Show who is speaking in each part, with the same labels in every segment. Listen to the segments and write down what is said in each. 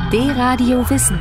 Speaker 1: D-Radio Wissen.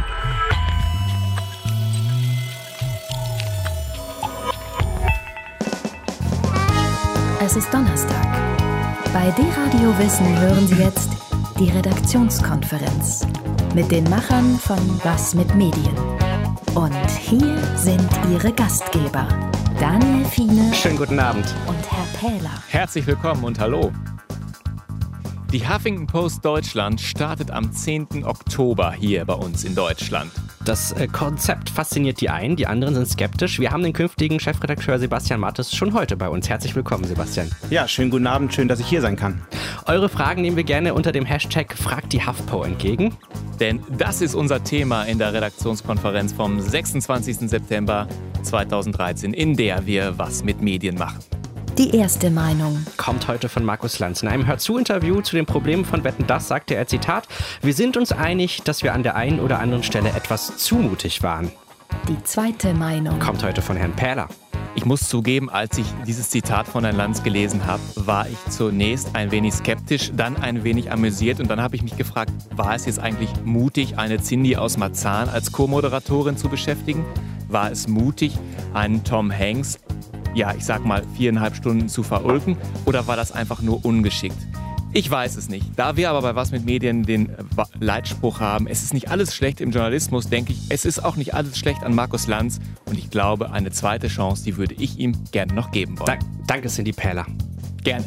Speaker 1: Es ist Donnerstag. Bei D-Radio Wissen hören Sie jetzt die Redaktionskonferenz mit den Machern von Was mit Medien. Und hier sind Ihre Gastgeber, Daniel Fiene.
Speaker 2: Schönen guten Abend.
Speaker 1: Und Herr Pähler.
Speaker 3: Herzlich willkommen und hallo. Die Huffington Post Deutschland startet am 10. Oktober hier bei uns in Deutschland.
Speaker 2: Das Konzept fasziniert die einen, die anderen sind skeptisch. Wir haben den künftigen Chefredakteur Sebastian Mattes schon heute bei uns. Herzlich willkommen, Sebastian.
Speaker 4: Ja, schönen guten Abend, schön, dass ich hier sein kann.
Speaker 2: Eure Fragen nehmen wir gerne unter dem Hashtag #FragtDieHuffPo entgegen.
Speaker 3: Denn das ist unser Thema in der Redaktionskonferenz vom 26. September 2013, in der wir was mit Medien machen.
Speaker 1: Die erste Meinung
Speaker 2: Kommt heute von Markus Lanz. In einem Hör-zu-Interview zu den Problemen von Wetten, dass sagte er, Zitat, wir sind uns einig, dass wir an der einen oder anderen Stelle etwas zu mutig waren.
Speaker 1: Die zweite Meinung
Speaker 2: Kommt heute von Herrn Pähler.
Speaker 3: Ich muss zugeben, als ich dieses Zitat von Herrn Lanz gelesen habe, war ich zunächst ein wenig skeptisch, dann ein wenig amüsiert und dann habe ich mich gefragt, war es jetzt eigentlich mutig, eine Cindy aus Marzahn als Co-Moderatorin zu beschäftigen? War es mutig, einen Tom Hanks, ja, ich sag mal 4,5 Stunden zu verulken, oder war das einfach nur ungeschickt? Ich weiß es nicht. Da wir aber bei Was mit Medien den Leitspruch haben, es ist nicht alles schlecht im Journalismus, denke ich, es ist auch nicht alles schlecht an Markus Lanz. Und ich glaube, eine zweite Chance, die würde ich ihm gerne noch geben wollen.
Speaker 2: Danke, Cindy Pähler.
Speaker 3: Gerne.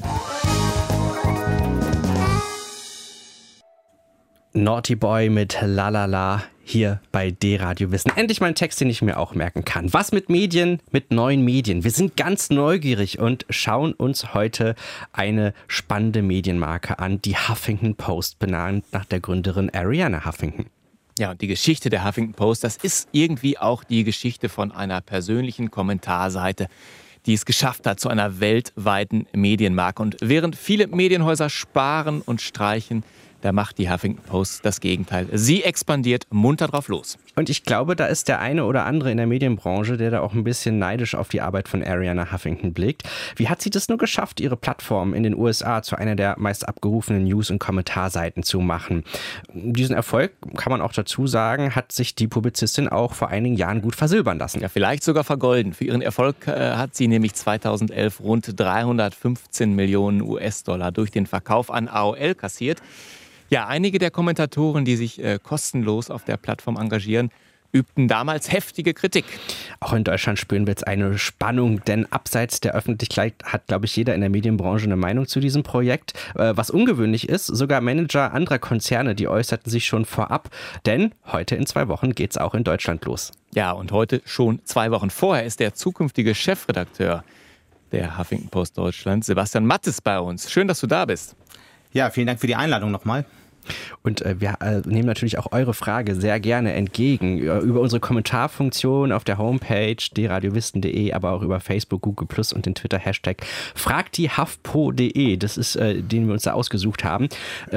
Speaker 2: Naughty Boy mit La La La hier bei D-Radio Wissen. Endlich mal ein Text, den ich mir auch merken kann. Was mit Medien, mit neuen Medien? Wir sind ganz neugierig und schauen uns heute eine spannende Medienmarke an, die Huffington Post, benannt nach der Gründerin Arianna Huffington.
Speaker 3: Ja, und die Geschichte der Huffington Post, das ist irgendwie auch die Geschichte von einer persönlichen Kommentarseite, die es geschafft hat zu einer weltweiten Medienmarke. Und während viele Medienhäuser sparen und streichen, da macht die Huffington Post das Gegenteil. Sie expandiert munter drauf los.
Speaker 2: Und ich glaube, da ist der eine oder andere in der Medienbranche, der da auch ein bisschen neidisch auf die Arbeit von Arianna Huffington blickt. Wie hat sie das nur geschafft, ihre Plattform in den USA zu einer der meist abgerufenen News- und Kommentarseiten zu machen? Diesen Erfolg, kann man auch dazu sagen, hat sich die Publizistin auch vor einigen Jahren gut versilbern lassen.
Speaker 3: Ja, vielleicht sogar vergolden. Für ihren Erfolg hat sie nämlich 2011 rund 315 Millionen US-Dollar durch den Verkauf an AOL kassiert. Ja, einige der Kommentatoren, die sich kostenlos auf der Plattform engagieren, übten damals heftige Kritik.
Speaker 2: Auch in Deutschland spüren wir jetzt eine Spannung, denn abseits der Öffentlichkeit hat, glaube ich, jeder in der Medienbranche eine Meinung zu diesem Projekt. Was ungewöhnlich ist, sogar Manager anderer Konzerne, die äußerten sich schon vorab, denn heute in 2 Wochen geht es auch in Deutschland los.
Speaker 3: Ja, und heute schon 2 Wochen vorher ist der zukünftige Chefredakteur der Huffington Post Deutschland, Sebastian Mattes, bei uns. Schön, dass du da bist.
Speaker 4: Ja, vielen Dank für die Einladung nochmal.
Speaker 2: Und wir nehmen natürlich auch eure Frage sehr gerne entgegen über unsere Kommentarfunktion auf der Homepage dradiowissen.de, aber auch über Facebook, Google Plus und den Twitter-Hashtag fragdiehuffpo.de. Das ist, den wir uns da ausgesucht haben.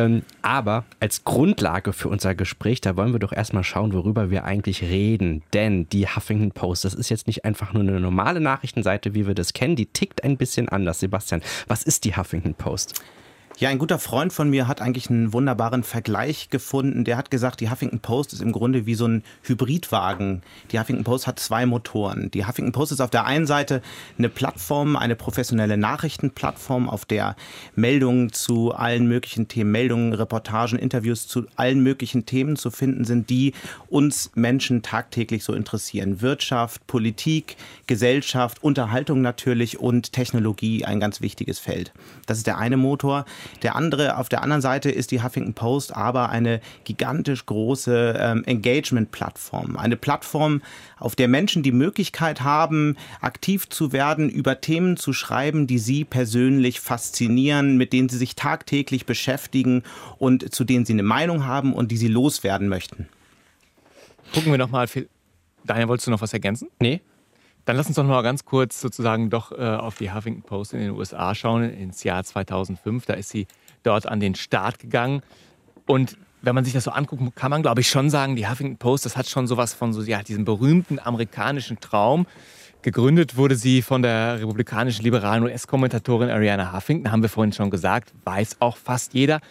Speaker 2: Aber als Grundlage für unser Gespräch, da wollen wir doch erstmal schauen, worüber wir eigentlich reden. Denn die Huffington Post, das ist jetzt nicht einfach nur eine normale Nachrichtenseite, wie wir das kennen. Die tickt ein bisschen anders. Sebastian, was ist die Huffington Post?
Speaker 4: Ja, ein guter Freund von mir hat eigentlich einen wunderbaren Vergleich gefunden. Der hat gesagt, die Huffington Post ist im Grunde wie so ein Hybridwagen. Die Huffington Post hat 2 Motoren. Die Huffington Post ist auf der einen Seite eine Plattform, eine professionelle Nachrichtenplattform, auf der Meldungen zu allen möglichen Themen, Meldungen, Reportagen, Interviews zu allen möglichen Themen zu finden sind, die uns Menschen tagtäglich so interessieren. Wirtschaft, Politik, Gesellschaft, Unterhaltung natürlich und Technologie, ein ganz wichtiges Feld. Das ist der eine Motor. Der andere, auf der anderen Seite ist die Huffington Post aber eine gigantisch große Engagement-Plattform. Eine Plattform, auf der Menschen die Möglichkeit haben, aktiv zu werden, über Themen zu schreiben, die sie persönlich faszinieren, mit denen sie sich tagtäglich beschäftigen und zu denen sie eine Meinung haben und die sie loswerden möchten.
Speaker 3: Gucken wir nochmal. Daniel, wolltest du noch was ergänzen?
Speaker 2: Nee.
Speaker 3: Dann lass uns doch noch mal ganz kurz sozusagen doch auf die Huffington Post in den USA schauen, ins Jahr 2005. Da ist sie dort an den Start gegangen. Und wenn man sich das so anguckt, kann man, glaube ich, schon sagen, die Huffington Post, das hat schon sowas von so, ja, diesem berühmten amerikanischen Traum. Gegründet wurde sie von der republikanischen liberalen US-Kommentatorin Arianna Huffington, haben wir vorhin schon gesagt, weiß auch fast jeder.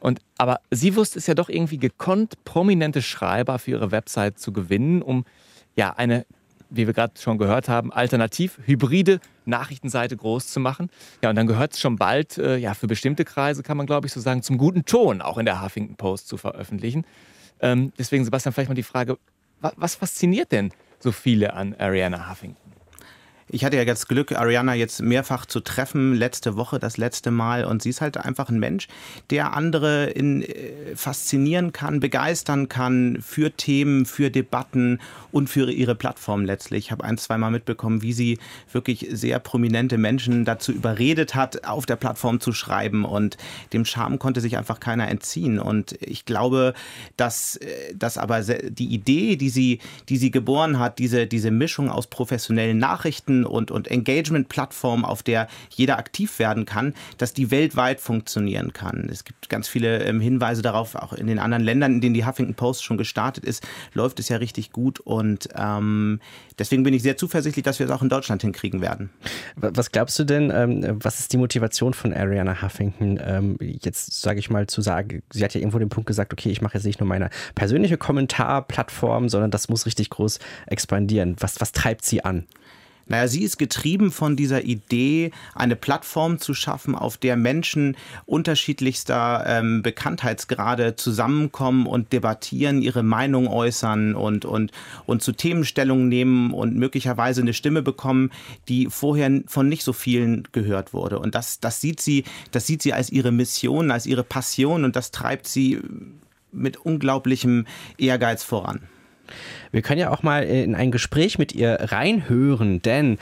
Speaker 3: Aber sie wusste es ja doch irgendwie gekonnt, prominente Schreiber für ihre Website zu gewinnen, um ja eine, wie wir gerade schon gehört haben, alternativ hybride Nachrichtenseite groß zu machen. Ja, und dann gehört es schon bald, für bestimmte Kreise kann man, glaube ich, so sagen, zum guten Ton auch in der Huffington Post zu veröffentlichen. Deswegen, Sebastian, vielleicht mal die Frage, was fasziniert denn so viele an Arianna Huffington?
Speaker 4: Ich hatte ja das Glück, Arianna jetzt mehrfach zu treffen, letzte Woche, das letzte Mal. Und sie ist halt einfach ein Mensch, der andere faszinieren kann, begeistern kann für Themen, für Debatten und für ihre Plattform letztlich. Ich habe 1-2 Mal mitbekommen, wie sie wirklich sehr prominente Menschen dazu überredet hat, auf der Plattform zu schreiben. Und dem Charme konnte sich einfach keiner entziehen. Und ich glaube, dass aber die Idee, die sie geboren hat, diese Mischung aus professionellen Nachrichten und Engagement-Plattform, auf der jeder aktiv werden kann, dass die weltweit funktionieren kann. Es gibt ganz viele Hinweise darauf, auch in den anderen Ländern, in denen die Huffington Post schon gestartet ist, läuft es ja richtig gut und deswegen bin ich sehr zuversichtlich, dass wir es auch in Deutschland hinkriegen werden.
Speaker 2: Was glaubst du denn, was ist die Motivation von Arianna Huffington, jetzt sage ich mal zu sagen, sie hat ja irgendwo den Punkt gesagt, okay, ich mache jetzt nicht nur meine persönliche Kommentarplattform, sondern das muss richtig groß expandieren. Was treibt sie an?
Speaker 4: Naja, sie ist getrieben von dieser Idee, eine Plattform zu schaffen, auf der Menschen unterschiedlichster Bekanntheitsgrade zusammenkommen und debattieren, ihre Meinung äußern und zu Themenstellungen nehmen und möglicherweise eine Stimme bekommen, die vorher von nicht so vielen gehört wurde. Und das sieht sie als ihre Mission, als ihre Passion und das treibt sie mit unglaublichem Ehrgeiz voran.
Speaker 2: Wir können ja auch mal in ein Gespräch mit ihr reinhören, denn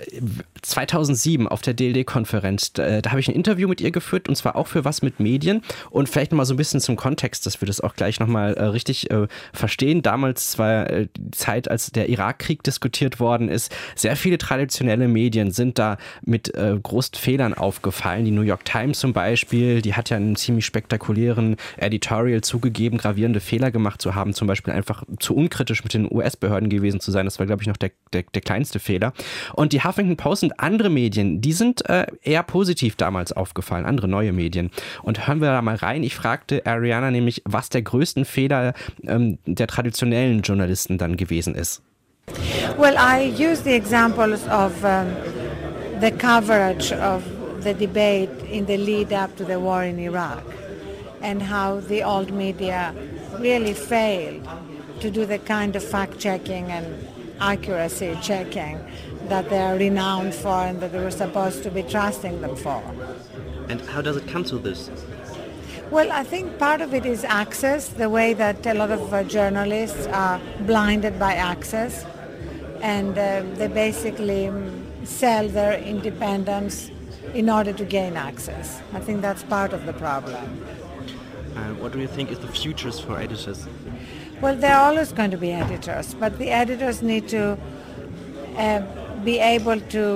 Speaker 2: 2007 auf der DLD-Konferenz, da habe ich ein Interview mit ihr geführt und zwar auch für Was mit Medien und vielleicht nochmal so ein bisschen zum Kontext, dass wir das auch gleich nochmal richtig verstehen. Damals war die Zeit, als der Irakkrieg diskutiert worden ist. Sehr viele traditionelle Medien sind da mit großen Fehlern aufgefallen. Die New York Times zum Beispiel, die hat ja einen ziemlich spektakulären Editorial zugegeben, gravierende Fehler gemacht zu haben, zum Beispiel einfach zu unkritisch mit den US-Behörden gewesen zu sein. Das war, glaube ich, noch der kleinste Fehler. Und die Huffington Post und andere Medien, die sind eher positiv damals aufgefallen, andere neue Medien. Und hören wir da mal rein. Ich fragte Arianna nämlich, was der größte Fehler der traditionellen Journalisten dann gewesen ist.
Speaker 5: Well, I use the examples of the coverage of the debate in the lead up to the war in Iraq and how the old media really failed to do the kind of fact-checking and accuracy checking that they are renowned for and that we were supposed to be trusting them for.
Speaker 2: And how does it come to this?
Speaker 5: Well, I think part of it is access, the way that a lot of journalists are blinded by access and they basically sell their independence in order to gain access. I think that's part of the problem.
Speaker 2: What do you think is the futures for editors?
Speaker 5: Well, there are always going to be editors, but the editors need to be able to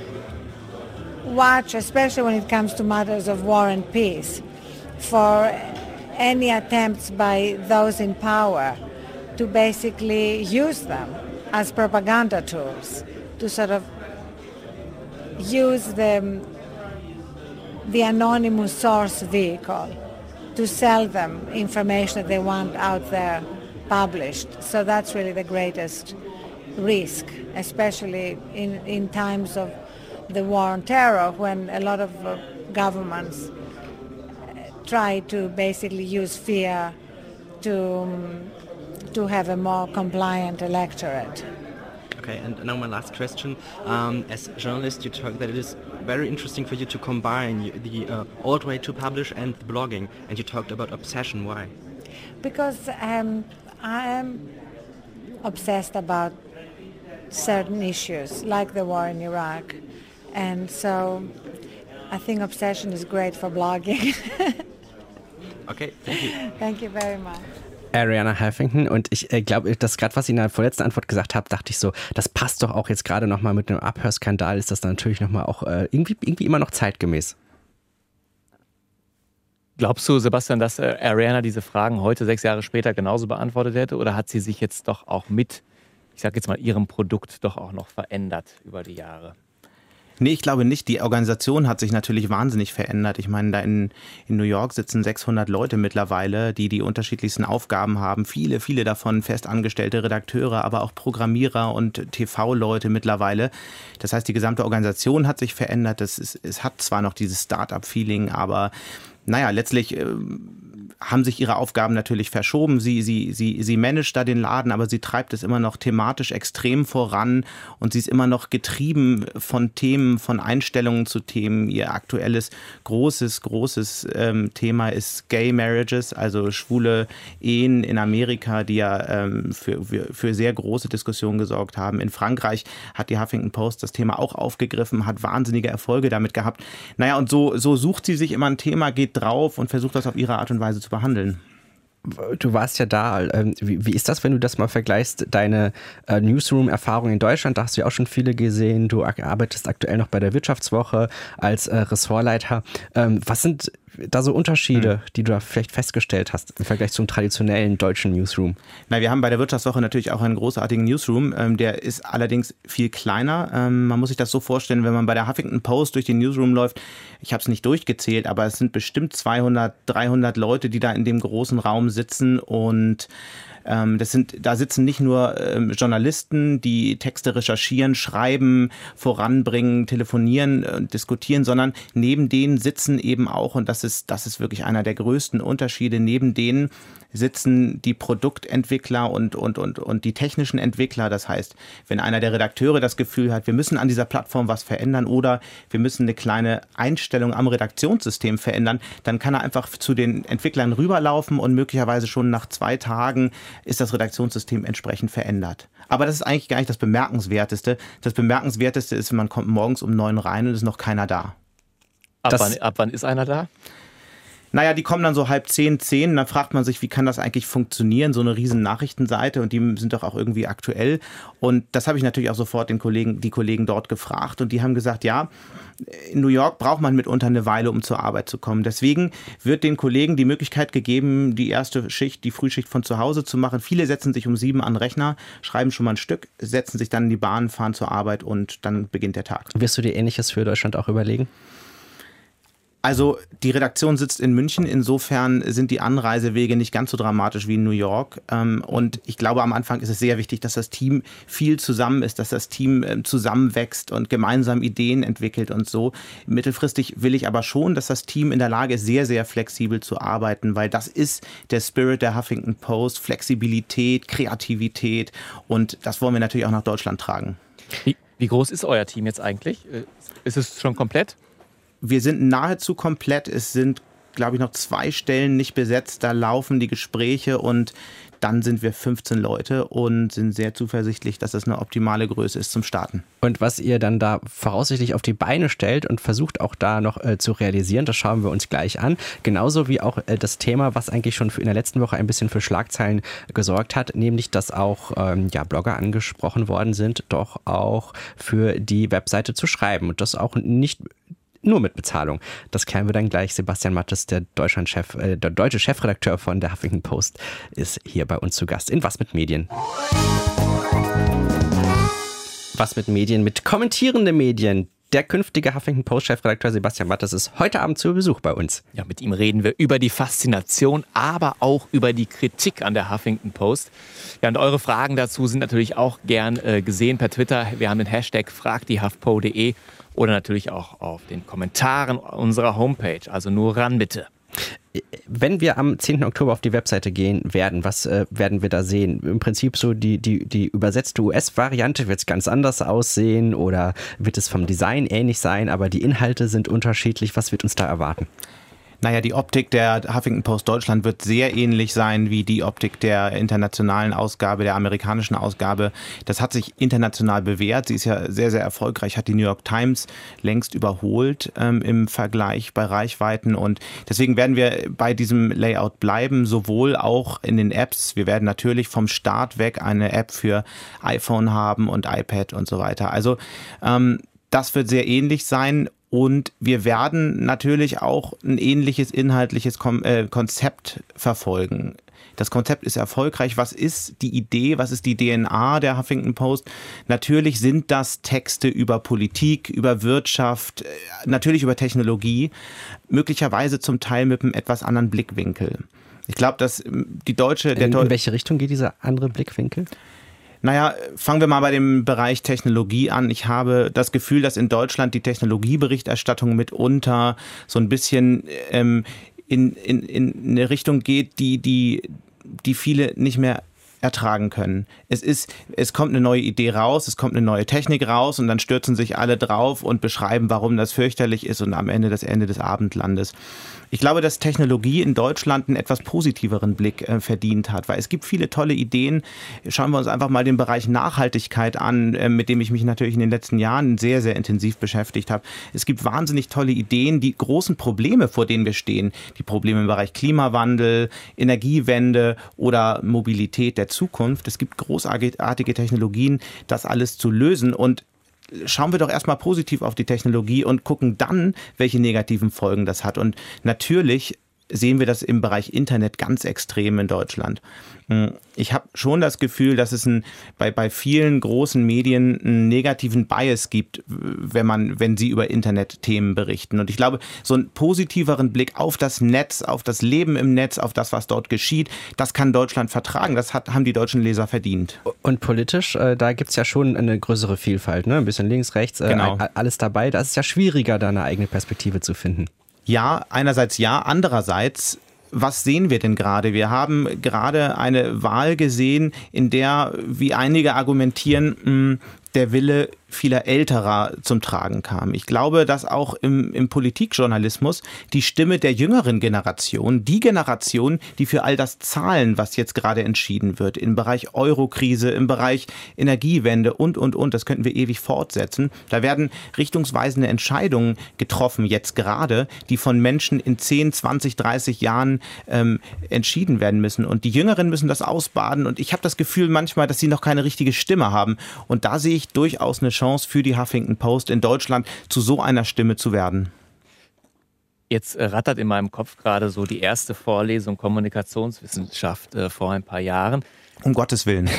Speaker 5: watch, especially when it comes to matters of war and peace, for any attempts by those in power to basically use them as propaganda tools, to sort of use the anonymous source vehicle to sell them information that they want out there published. So that's really the greatest risk, especially in times of the war on terror, when a lot of governments try to basically use fear to have a more compliant electorate.
Speaker 6: Okay, and now my last question. As a journalist, you talk that it is very interesting for you to combine the old way to publish and the blogging, and you talked about obsession. Why?
Speaker 5: Because I am obsessed about certain issues, like the war in Iraq, and so I think obsession is great for blogging.
Speaker 6: Okay, thank you.
Speaker 5: Thank you very much.
Speaker 2: Arianna Huffington, und ich glaube, das gerade, was ich in der vorletzten Antwort gesagt habe, dachte ich so, das passt doch auch jetzt gerade nochmal mit einem Abhörskandal, ist das dann natürlich nochmal auch irgendwie immer noch zeitgemäß.
Speaker 3: Glaubst du, Sebastian, dass Arianna diese Fragen heute 6 Jahre später genauso beantwortet hätte, oder hat sie sich jetzt doch auch mit, ich sage jetzt mal, ihrem Produkt doch auch noch verändert über die Jahre?
Speaker 4: Nee, ich glaube nicht. Die Organisation hat sich natürlich wahnsinnig verändert. Ich meine, da in New York sitzen 600 Leute mittlerweile, die unterschiedlichsten Aufgaben haben. Viele davon festangestellte Redakteure, aber auch Programmierer und TV-Leute mittlerweile. Das heißt, die gesamte Organisation hat sich verändert. Es hat zwar noch dieses Start-up-Feeling, aber naja, letztlich haben sich ihre Aufgaben natürlich verschoben. Sie managt da den Laden, aber sie treibt es immer noch thematisch extrem voran und sie ist immer noch getrieben von Themen, von Einstellungen zu Themen. Ihr aktuelles großes Thema ist Gay Marriages, also schwule Ehen in Amerika, die ja für sehr große Diskussionen gesorgt haben. In Frankreich hat die Huffington Post das Thema auch aufgegriffen, hat wahnsinnige Erfolge damit gehabt. Naja, und so sucht sie sich immer ein Thema, geht drauf und versucht das auf ihre Art und Weise zu behandeln.
Speaker 2: Du warst ja da. Wie ist das, wenn du das mal vergleichst, deine Newsroom-Erfahrung in Deutschland? Da hast du ja auch schon viele gesehen. Du arbeitest aktuell noch bei der Wirtschaftswoche als Ressortleiter. Was sind da so Unterschiede, die du da vielleicht festgestellt hast im Vergleich zum traditionellen deutschen Newsroom?
Speaker 4: Na, wir haben bei der Wirtschaftswoche natürlich auch einen großartigen Newsroom. Der ist allerdings viel kleiner. Man muss sich das so vorstellen, wenn man bei der Huffington Post durch den Newsroom läuft, ich habe es nicht durchgezählt, aber es sind bestimmt 200, 300 Leute, die da in dem großen Raum sitzen und da sitzen nicht nur Journalisten, die Texte recherchieren, schreiben, voranbringen, telefonieren und diskutieren, sondern neben denen sitzen eben auch, und das ist wirklich einer der größten Unterschiede, neben denen sitzen die Produktentwickler und die technischen Entwickler. Das heißt, wenn einer der Redakteure das Gefühl hat, wir müssen an dieser Plattform was verändern oder wir müssen eine kleine Einstellung am Redaktionssystem verändern, dann kann er einfach zu den Entwicklern rüberlaufen und möglicherweise schon nach 2 Tagen ist das Redaktionssystem entsprechend verändert. Aber das ist eigentlich gar nicht das Bemerkenswerteste. Das Bemerkenswerteste ist, man kommt morgens um 9 rein und ist noch keiner da.
Speaker 3: Ab wann ist einer da?
Speaker 4: Naja, die kommen dann so 9:30, 10, dann fragt man sich, wie kann das eigentlich funktionieren, so eine riesen Nachrichtenseite, und die sind doch auch irgendwie aktuell. Und das habe ich natürlich auch sofort die Kollegen dort gefragt, und die haben gesagt, ja, in New York braucht man mitunter eine Weile, um zur Arbeit zu kommen. Deswegen wird den Kollegen die Möglichkeit gegeben, die erste Schicht, die Frühschicht von zu Hause zu machen. Viele setzen sich um 7 an den Rechner, schreiben schon mal ein Stück, setzen sich dann in die Bahn, fahren zur Arbeit und dann beginnt der Tag.
Speaker 2: Wirst du dir Ähnliches für Deutschland auch überlegen?
Speaker 4: Also die Redaktion sitzt in München, insofern sind die Anreisewege nicht ganz so dramatisch wie in New York. Und ich glaube, am Anfang ist es sehr wichtig, dass das Team viel zusammen ist, dass das Team zusammenwächst und gemeinsam Ideen entwickelt und so. Mittelfristig will ich aber schon, dass das Team in der Lage ist, sehr, sehr flexibel zu arbeiten, weil das ist der Spirit der Huffington Post, Flexibilität, Kreativität, und das wollen wir natürlich auch nach Deutschland tragen.
Speaker 3: Wie groß ist euer Team jetzt eigentlich? Ist es schon komplett?
Speaker 4: Wir sind nahezu komplett. Es sind, glaube ich, noch 2 Stellen nicht besetzt. Da laufen die Gespräche und dann sind wir 15 Leute und sind sehr zuversichtlich, dass das eine optimale Größe ist zum Starten.
Speaker 2: Und was ihr dann da voraussichtlich auf die Beine stellt und versucht auch da noch zu realisieren, das schauen wir uns gleich an. Genauso wie auch das Thema, was eigentlich schon in der letzten Woche ein bisschen für Schlagzeilen gesorgt hat, nämlich, dass auch Blogger angesprochen worden sind, doch auch für die Webseite zu schreiben. Und das auch nicht nur mit Bezahlung. Das klären wir dann gleich. Sebastian Mattes, der deutsche Chefredakteur von der Huffington Post, ist hier bei uns zu Gast in Was mit Medien. Was mit Medien, mit kommentierenden Medien. Der künftige Huffington Post-Chefredakteur Sebastian Mattes ist heute Abend zu Besuch bei uns.
Speaker 3: Ja, mit ihm reden wir über die Faszination, aber auch über die Kritik an der Huffington Post. Ja, und eure Fragen dazu sind natürlich auch gern gesehen per Twitter. Wir haben den Hashtag fragdiehuffpo.de oder natürlich auch auf den Kommentaren unserer Homepage. Also nur ran bitte.
Speaker 2: Wenn wir am 10. Oktober auf die Webseite gehen werden, was werden wir da sehen? Im Prinzip so die übersetzte US-Variante, wird es ganz anders aussehen oder wird es vom Design ähnlich sein, aber die Inhalte sind unterschiedlich. Was wird uns da erwarten?
Speaker 4: Naja, die Optik der Huffington Post Deutschland wird sehr ähnlich sein wie die Optik der internationalen Ausgabe, der amerikanischen Ausgabe. Das hat sich international bewährt. Sie ist ja sehr, sehr erfolgreich, hat die New York Times längst überholt im Vergleich bei Reichweiten. Und deswegen werden wir bei diesem Layout bleiben, sowohl auch in den Apps. Wir werden natürlich vom Start weg eine App für iPhone haben und iPad und so weiter. Also das wird sehr ähnlich sein. Und wir werden natürlich auch ein ähnliches inhaltliches Konzept verfolgen. Das Konzept ist erfolgreich. Was ist die Idee? Was ist die DNA der Huffington Post? Natürlich sind das Texte über Politik, über Wirtschaft, natürlich über Technologie, möglicherweise zum Teil mit einem etwas anderen Blickwinkel. Ich glaube, dass die deutsche...
Speaker 2: In welche Richtung geht dieser andere Blickwinkel?
Speaker 4: Naja, fangen wir mal bei dem Bereich Technologie an. Ich habe das Gefühl, dass in Deutschland die Technologieberichterstattung mitunter so ein bisschen in eine Richtung geht, die viele nicht mehr ertragen können. Es kommt eine neue Idee raus, es kommt eine neue Technik raus und dann stürzen sich alle drauf und beschreiben, warum das fürchterlich ist und am Ende das Ende des Abendlandes. Ich glaube, dass Technologie in Deutschland einen etwas positiveren Blick verdient hat, weil es gibt viele tolle Ideen. Schauen wir uns einfach mal den Bereich Nachhaltigkeit an, mit dem ich mich natürlich in den letzten Jahren sehr, sehr intensiv beschäftigt habe. Es gibt wahnsinnig tolle Ideen, die großen Probleme, vor denen wir stehen, die Probleme im Bereich Klimawandel, Energiewende oder Mobilität der Zukunft. Es gibt großartige Technologien, das alles zu lösen, und schauen wir doch erstmal positiv auf die Technologie und gucken dann, welche negativen Folgen das hat. Und natürlich sehen wir das im Bereich Internet ganz extrem in Deutschland. Ich habe schon das Gefühl, dass es bei vielen großen Medien einen negativen Bias gibt, wenn sie über Internetthemen berichten. Und ich glaube, so einen positiveren Blick auf das Netz, auf das Leben im Netz, auf das, was dort geschieht, das kann Deutschland vertragen. Das haben die deutschen Leser verdient.
Speaker 2: Und politisch, da gibt es ja schon eine größere Vielfalt, ne? Ein bisschen links, rechts,
Speaker 4: genau.
Speaker 2: Alles dabei. Da ist es ja schwieriger, da eine eigene Perspektive zu finden.
Speaker 4: Ja, einerseits ja, andererseits, was sehen wir denn gerade? Wir haben gerade eine Wahl gesehen, in der, wie einige argumentieren, der Wille vieler Älterer zum Tragen kam. Ich glaube, dass auch im Politikjournalismus die Stimme der jüngeren Generation, die Generation, die für all das zahlen, was jetzt gerade entschieden wird, im Bereich Eurokrise, im Bereich Energiewende und, das könnten wir ewig fortsetzen. Da werden richtungsweisende Entscheidungen getroffen, jetzt gerade, die von Menschen in 10, 20, 30 Jahren entschieden werden müssen. Und die Jüngeren müssen das ausbaden. Und ich habe das Gefühl manchmal, dass sie noch keine richtige Stimme haben. Und da sehe ich durchaus eine Chance für die Huffington Post in Deutschland, zu so einer Stimme zu werden.
Speaker 3: Jetzt rattert in meinem Kopf gerade so die erste Vorlesung Kommunikationswissenschaft vor ein paar Jahren.
Speaker 4: Um Gottes Willen.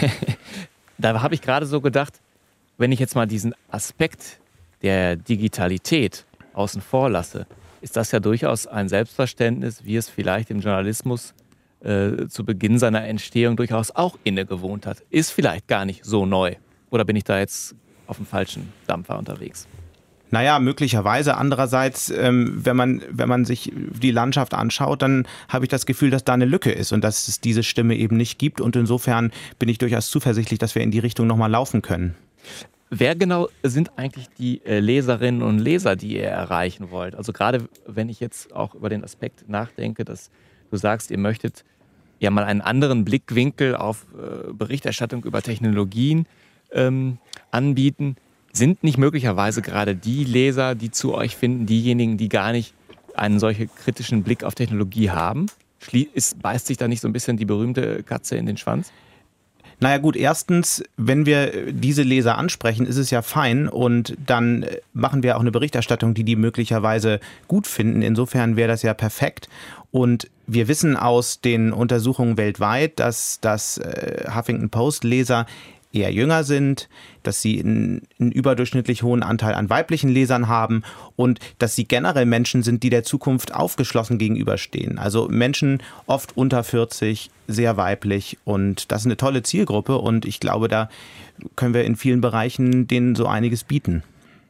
Speaker 3: Da habe ich gerade so gedacht, wenn ich jetzt mal diesen Aspekt der Digitalität außen vor lasse, ist das ja durchaus ein Selbstverständnis, wie es vielleicht im Journalismus zu Beginn seiner Entstehung durchaus auch innegewohnt hat. Ist vielleicht gar nicht so neu. Oder bin ich da jetzt auf dem falschen Dampfer unterwegs?
Speaker 4: Naja, möglicherweise. Andererseits, wenn man sich die Landschaft anschaut, dann habe ich das Gefühl, dass da eine Lücke ist und dass es diese Stimme eben nicht gibt. Und insofern bin ich durchaus zuversichtlich, dass wir in die Richtung nochmal laufen können.
Speaker 3: Wer genau sind eigentlich die Leserinnen und Leser, die ihr erreichen wollt? Also gerade wenn ich jetzt auch über den Aspekt nachdenke, dass du sagst, ihr möchtet ja mal einen anderen Blickwinkel auf Berichterstattung über Technologien anbieten, sind nicht möglicherweise gerade die Leser, die zu euch finden, diejenigen, die gar nicht einen solchen kritischen Blick auf Technologie haben? Beißt sich da nicht so ein bisschen die berühmte Katze in den Schwanz?
Speaker 4: Naja gut, erstens, wenn wir diese Leser ansprechen, ist es ja fein und dann machen wir auch eine Berichterstattung, die möglicherweise gut finden. Insofern wäre das ja perfekt. Und wir wissen aus den Untersuchungen weltweit, dass Huffington Post-Leser eher jünger sind, dass sie einen überdurchschnittlich hohen Anteil an weiblichen Lesern haben und dass sie generell Menschen sind, die der Zukunft aufgeschlossen gegenüberstehen. Also Menschen oft unter 40, sehr weiblich, und das ist eine tolle Zielgruppe und ich glaube, da können wir in vielen Bereichen denen so einiges bieten.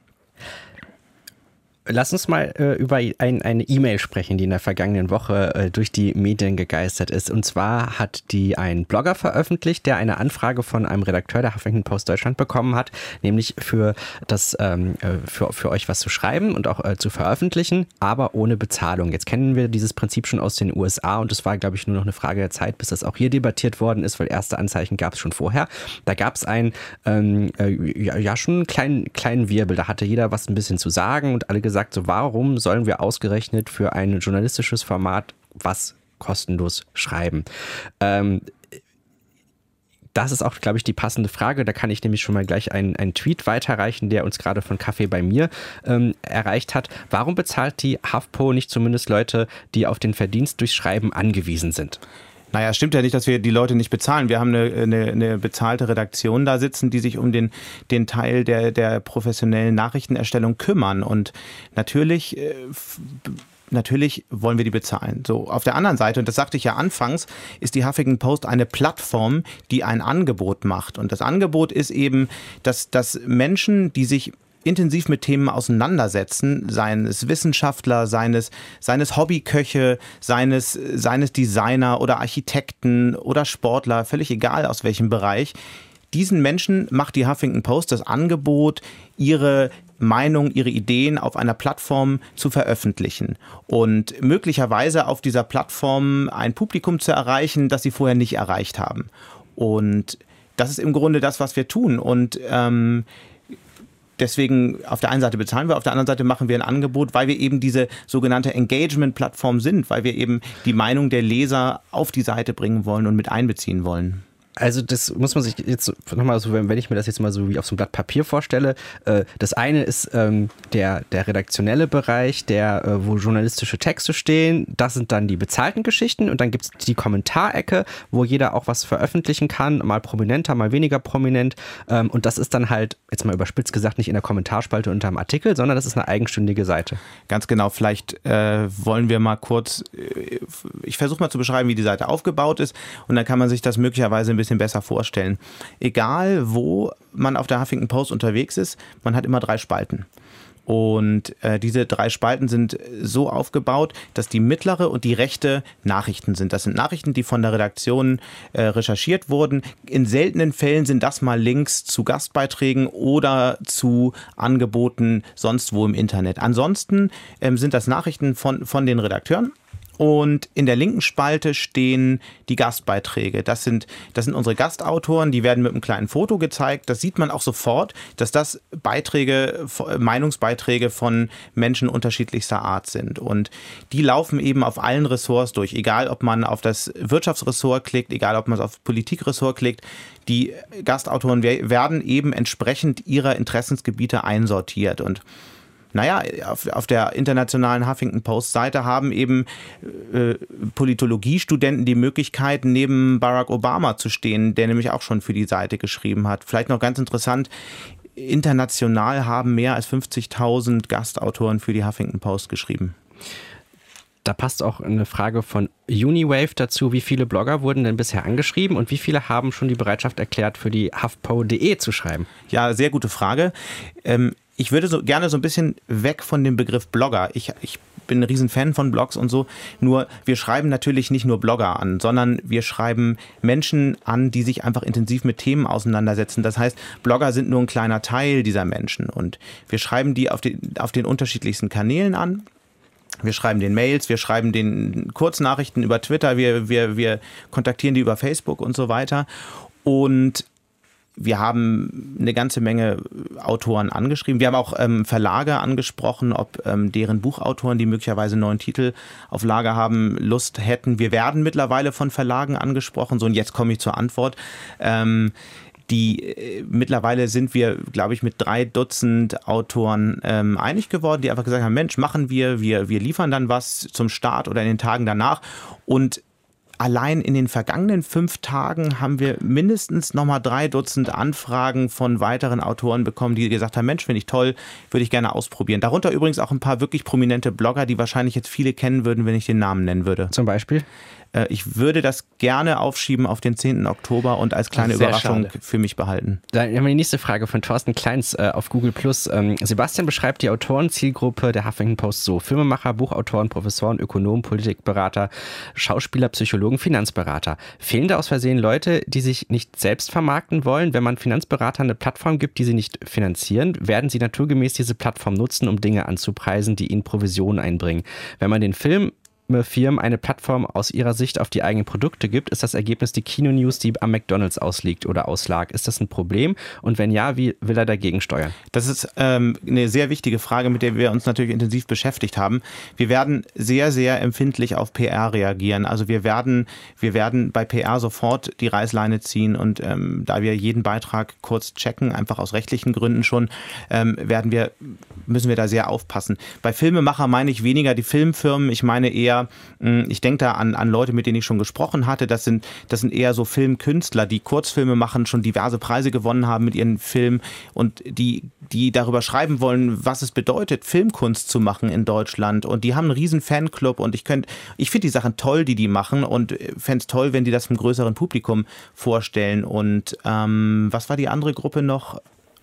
Speaker 2: Lass uns mal über eine E-Mail sprechen, die in der vergangenen Woche durch die Medien gegeistert ist. Und zwar hat die ein Blogger veröffentlicht, der eine Anfrage von einem Redakteur der Huffington Post Deutschland bekommen hat, nämlich für euch was zu schreiben und auch zu veröffentlichen, aber ohne Bezahlung. Jetzt kennen wir dieses Prinzip schon aus den USA und es war, glaube ich, nur noch eine Frage der Zeit, bis das auch hier debattiert worden ist, weil erste Anzeichen gab es schon vorher. Da gab es schon einen kleinen Wirbel. Da hatte jeder was ein bisschen zu sagen und alle gesagt, so, warum sollen wir ausgerechnet für ein journalistisches Format was kostenlos schreiben? Das ist auch, glaube ich, die passende Frage. Da kann ich nämlich schon mal gleich einen Tweet weiterreichen, der uns gerade von Kaffee bei mir erreicht hat. Warum bezahlt die HuffPo nicht zumindest Leute, die auf den Verdienst durch Schreiben angewiesen sind?
Speaker 4: Naja, es stimmt ja nicht, dass wir die Leute nicht bezahlen. Wir haben eine bezahlte Redaktion da sitzen, die sich um den Teil der professionellen Nachrichtenerstellung kümmern. Und natürlich wollen wir die bezahlen. So, auf der anderen Seite, und das sagte ich ja anfangs, ist die Huffington Post eine Plattform, die ein Angebot macht. Und das Angebot ist eben, dass Menschen, die sich intensiv mit Themen auseinandersetzen, seien es Wissenschaftler, seien es Hobbyköche, seien es Designer oder Architekten oder Sportler, völlig egal aus welchem Bereich. Diesen Menschen macht die Huffington Post das Angebot, ihre Meinung, ihre Ideen auf einer Plattform zu veröffentlichen und möglicherweise auf dieser Plattform ein Publikum zu erreichen, das sie vorher nicht erreicht haben. Und das ist im Grunde das, was wir tun. Und deswegen, auf der einen Seite bezahlen wir, auf der anderen Seite machen wir ein Angebot, weil wir eben diese sogenannte Engagement-Plattform sind, weil wir eben die Meinung der Leser auf die Seite bringen wollen und mit einbeziehen wollen.
Speaker 2: Also das muss man sich jetzt nochmal so, wenn ich mir das jetzt mal so wie auf so einem Blatt Papier vorstelle, das eine ist der redaktionelle Bereich, wo journalistische Texte stehen, das sind dann die bezahlten Geschichten und dann gibt es die Kommentarecke, wo jeder auch was veröffentlichen kann, mal prominenter, mal weniger prominent und das ist dann halt, jetzt mal überspitzt gesagt, nicht in der Kommentarspalte unter einem Artikel, sondern das ist eine eigenständige Seite.
Speaker 4: Ganz genau, vielleicht wollen wir mal kurz, ich versuche mal zu beschreiben, wie die Seite aufgebaut ist und dann kann man sich das möglicherweise ein bisschen besser vorstellen. Egal, wo man auf der Huffington Post unterwegs ist, man hat immer 3 Spalten. Und diese 3 Spalten sind so aufgebaut, dass die mittlere und die rechte Nachrichten sind. Das sind Nachrichten, die von der Redaktion recherchiert wurden. In seltenen Fällen sind das mal Links zu Gastbeiträgen oder zu Angeboten sonst wo im Internet. Ansonsten sind das Nachrichten von den Redakteuren. Und in der linken Spalte stehen die Gastbeiträge. Das sind unsere Gastautoren, die werden mit einem kleinen Foto gezeigt. Das sieht man auch sofort, dass das Meinungsbeiträge von Menschen unterschiedlichster Art sind. Und die laufen eben auf allen Ressorts durch. Egal, ob man auf das Wirtschaftsressort klickt, egal, ob man auf das Politikressort klickt. Die Gastautoren werden eben entsprechend ihrer Interessensgebiete einsortiert. Und naja, auf der internationalen Huffington Post-Seite haben eben Politologiestudenten die Möglichkeit, neben Barack Obama zu stehen, der nämlich auch schon für die Seite geschrieben hat. Vielleicht noch ganz interessant, international haben mehr als 50.000 Gastautoren für die Huffington Post geschrieben.
Speaker 2: Da passt auch eine Frage von Uniwave dazu. Wie viele Blogger wurden denn bisher angeschrieben und wie viele haben schon die Bereitschaft erklärt, für die HuffPo.de zu schreiben?
Speaker 4: Ja, sehr gute Frage. Ich würde gerne so ein bisschen weg von dem Begriff Blogger. Ich bin ein Riesenfan von Blogs und so. Nur wir schreiben natürlich nicht nur Blogger an, sondern wir schreiben Menschen an, die sich einfach intensiv mit Themen auseinandersetzen. Das heißt, Blogger sind nur ein kleiner Teil dieser Menschen. Und wir schreiben die auf den unterschiedlichsten Kanälen an. Wir schreiben den Mails, wir schreiben den Kurznachrichten über Twitter, wir kontaktieren die über Facebook und so weiter. Und wir haben eine ganze Menge Autoren angeschrieben. Wir haben auch Verlage angesprochen, ob deren Buchautoren, die möglicherweise einen neuen Titel auf Lager haben, Lust hätten. Wir werden mittlerweile von Verlagen angesprochen. So, und jetzt komme ich zur Antwort. Mittlerweile sind wir, glaube ich, mit 3 Dutzend Autoren einig geworden, die einfach gesagt haben, Mensch, machen wir liefern dann was zum Start oder in den Tagen danach. Und allein in den vergangenen 5 Tagen haben wir mindestens nochmal 3 Dutzend Anfragen von weiteren Autoren bekommen, die gesagt haben, Mensch, finde ich toll, würde ich gerne ausprobieren. Darunter übrigens auch ein paar wirklich prominente Blogger, die wahrscheinlich jetzt viele kennen würden, wenn ich den Namen nennen würde.
Speaker 2: Zum Beispiel?
Speaker 4: Ich würde das gerne aufschieben auf den 10. Oktober und als kleine Überraschung für mich behalten.
Speaker 2: Dann haben wir die nächste Frage von Thorsten Kleins auf Google+. Sebastian beschreibt die Autorenzielgruppe der Huffington Post so: Filmemacher, Buchautoren, Professoren, Ökonomen, Politikberater, Schauspieler, Psychologen, Finanzberater. Fehlen da aus Versehen Leute, die sich nicht selbst vermarkten wollen? Wenn man Finanzberatern eine Plattform gibt, die sie nicht finanzieren, werden sie naturgemäß diese Plattform nutzen, um Dinge anzupreisen, die ihnen Provisionen einbringen. Wenn man den Firmen eine Plattform aus ihrer Sicht auf die eigenen Produkte gibt, ist das Ergebnis die Kino-News, die am McDonald's ausliegt oder auslag. Ist das ein Problem? Und wenn ja, wie will er dagegen steuern?
Speaker 4: Das ist eine sehr wichtige Frage, mit der wir uns natürlich intensiv beschäftigt haben. Wir werden sehr, sehr empfindlich auf PR reagieren. Also wir werden bei PR sofort die Reißleine ziehen und da wir jeden Beitrag kurz checken, einfach aus rechtlichen Gründen schon, müssen wir da sehr aufpassen. Bei Filmemacher meine ich weniger die Filmfirmen, ich meine eher ich denke da an Leute, mit denen ich schon gesprochen hatte, das sind eher so Filmkünstler, die Kurzfilme machen, schon diverse Preise gewonnen haben mit ihren Filmen und die darüber schreiben wollen, was es bedeutet, Filmkunst zu machen in Deutschland. Und die haben einen riesen Fanclub und ich finde die Sachen toll, die machen und fände es toll, wenn die das einem größeren Publikum vorstellen. Und was war die andere Gruppe noch?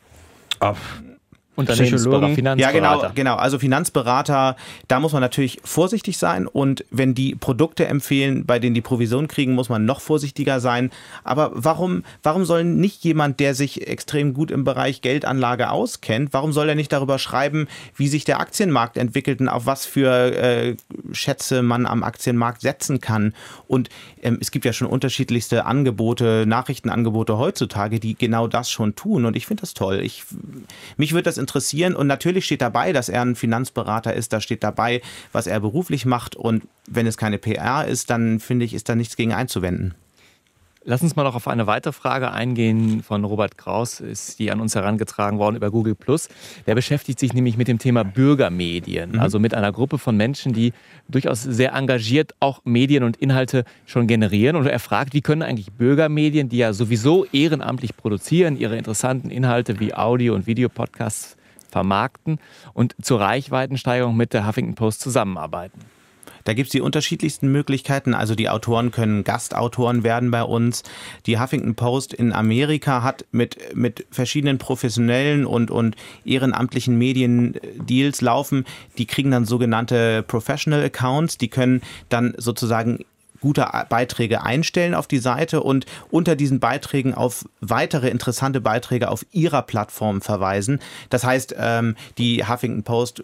Speaker 3: Unternehmensberater, Finanzberater.
Speaker 4: Ja, genau. Also Finanzberater, da muss man natürlich vorsichtig sein und wenn die Produkte empfehlen, bei denen die Provision kriegen, muss man noch vorsichtiger sein. Aber warum soll nicht jemand, der sich extrem gut im Bereich Geldanlage auskennt, warum soll er nicht darüber schreiben, wie sich der Aktienmarkt entwickelt und auf was für Schätze man am Aktienmarkt setzen kann? Und es gibt ja schon unterschiedlichste Nachrichtenangebote heutzutage, die genau das schon tun und ich finde das toll. Mich würde das interessieren und natürlich steht dabei, dass er ein Finanzberater ist, da steht dabei, was er beruflich macht und wenn es keine PR ist, dann finde ich, ist da nichts gegen einzuwenden.
Speaker 3: Lass uns mal noch auf eine weitere Frage eingehen von Robert Kraus, ist die an uns herangetragen worden über Google+. Der beschäftigt sich nämlich mit dem Thema Bürgermedien, also mit einer Gruppe von Menschen, die durchaus sehr engagiert auch Medien und Inhalte schon generieren. Und er fragt, wie können eigentlich Bürgermedien, die ja sowieso ehrenamtlich produzieren, ihre interessanten Inhalte wie Audio- und Videopodcasts vermarkten und zur Reichweitensteigerung mit der Huffington Post zusammenarbeiten?
Speaker 4: Da gibt es die unterschiedlichsten Möglichkeiten. Also die Autoren können Gastautoren werden bei uns. Die Huffington Post in Amerika hat mit verschiedenen professionellen und ehrenamtlichen Medien Deals laufen. Die kriegen dann sogenannte Professional Accounts. Die können dann sozusagen gute Beiträge einstellen auf die Seite und unter diesen Beiträgen auf weitere interessante Beiträge auf ihrer Plattform verweisen. Das heißt, die Huffington Post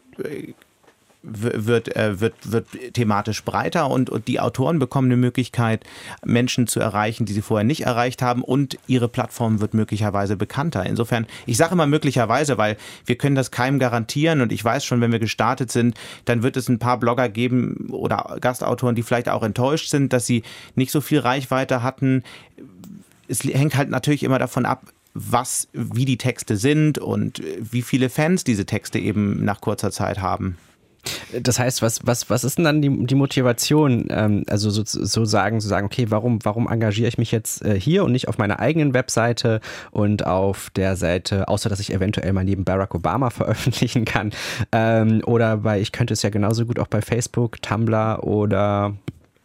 Speaker 4: wird thematisch breiter und die Autoren bekommen eine Möglichkeit, Menschen zu erreichen, die sie vorher nicht erreicht haben und ihre Plattform wird möglicherweise bekannter. Insofern, ich sage immer möglicherweise, weil wir können das keinem garantieren und ich weiß schon, wenn wir gestartet sind, dann wird es ein paar Blogger geben oder Gastautoren, die vielleicht auch enttäuscht sind, dass sie nicht so viel Reichweite hatten. Es hängt halt natürlich immer davon ab, wie die Texte sind und wie viele Fans diese Texte eben nach kurzer Zeit haben.
Speaker 2: Das heißt, was ist denn dann die Motivation, also zu sagen, okay, warum engagiere ich mich jetzt hier und nicht auf meiner eigenen Webseite und auf der Seite, außer dass ich eventuell mal neben Barack Obama veröffentlichen kann, oder weil ich könnte es ja genauso gut auch bei Facebook, Tumblr oder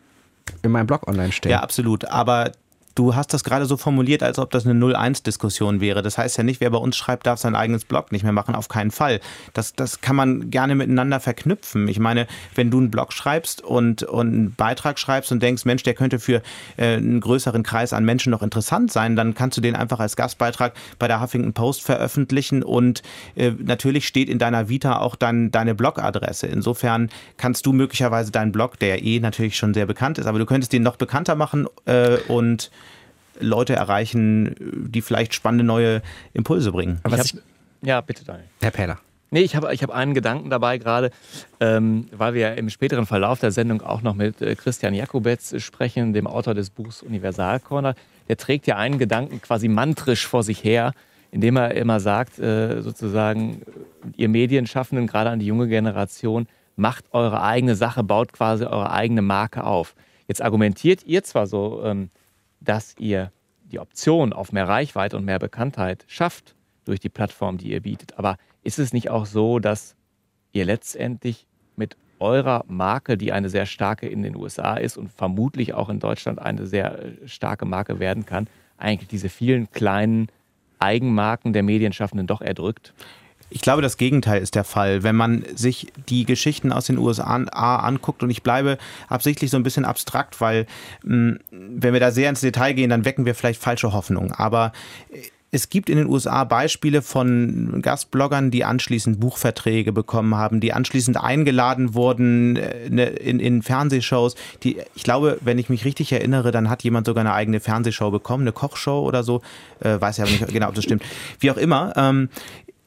Speaker 2: in meinem Blog online stellen.
Speaker 4: Ja, absolut, aber du hast das gerade so formuliert, als ob das eine 0-1-Diskussion wäre. Das heißt ja nicht, wer bei uns schreibt, darf sein eigenes Blog nicht mehr machen, auf keinen Fall. Das kann man gerne miteinander verknüpfen. Ich meine, wenn du einen Blog schreibst und einen Beitrag schreibst und denkst, Mensch, der könnte für einen größeren Kreis an Menschen noch interessant sein, dann kannst du den einfach als Gastbeitrag bei der Huffington Post veröffentlichen und natürlich steht in deiner Vita auch deine Blogadresse. Insofern kannst du möglicherweise deinen Blog, der natürlich schon sehr bekannt ist, aber du könntest den noch bekannter machen und Leute erreichen, die vielleicht spannende neue Impulse bringen.
Speaker 3: Ja, bitte, Daniel.
Speaker 2: Herr Pähler.
Speaker 3: Nee, ich hab einen Gedanken dabei gerade, weil wir im späteren Verlauf der Sendung auch noch mit Christian Jakobetz sprechen, dem Autor des Buchs Universalcorner. Der trägt ja einen Gedanken quasi mantrisch vor sich her, indem er immer sagt, sozusagen, ihr Medienschaffenden, gerade an die junge Generation, macht eure eigene Sache, baut quasi eure eigene Marke auf. Jetzt argumentiert ihr zwar so, dass ihr die Option auf mehr Reichweite und mehr Bekanntheit schafft durch die Plattform, die ihr bietet. Aber ist es nicht auch so, dass ihr letztendlich mit eurer Marke, die eine sehr starke in den USA ist und vermutlich auch in Deutschland eine sehr starke Marke werden kann, eigentlich diese vielen kleinen Eigenmarken der Medienschaffenden doch erdrückt?
Speaker 4: Ich glaube, das Gegenteil ist der Fall. Wenn man sich die Geschichten aus den USA anguckt, und ich bleibe absichtlich so ein bisschen abstrakt, weil wenn wir da sehr ins Detail gehen, dann wecken wir vielleicht falsche Hoffnungen. Aber es gibt in den USA Beispiele von Gastbloggern, die anschließend Buchverträge bekommen haben, die anschließend eingeladen wurden in Fernsehshows. Ich glaube, wenn ich mich richtig erinnere, dann hat jemand sogar eine eigene Fernsehshow bekommen, eine Kochshow oder so. Weiß ja aber nicht genau, ob das stimmt. Wie auch immer.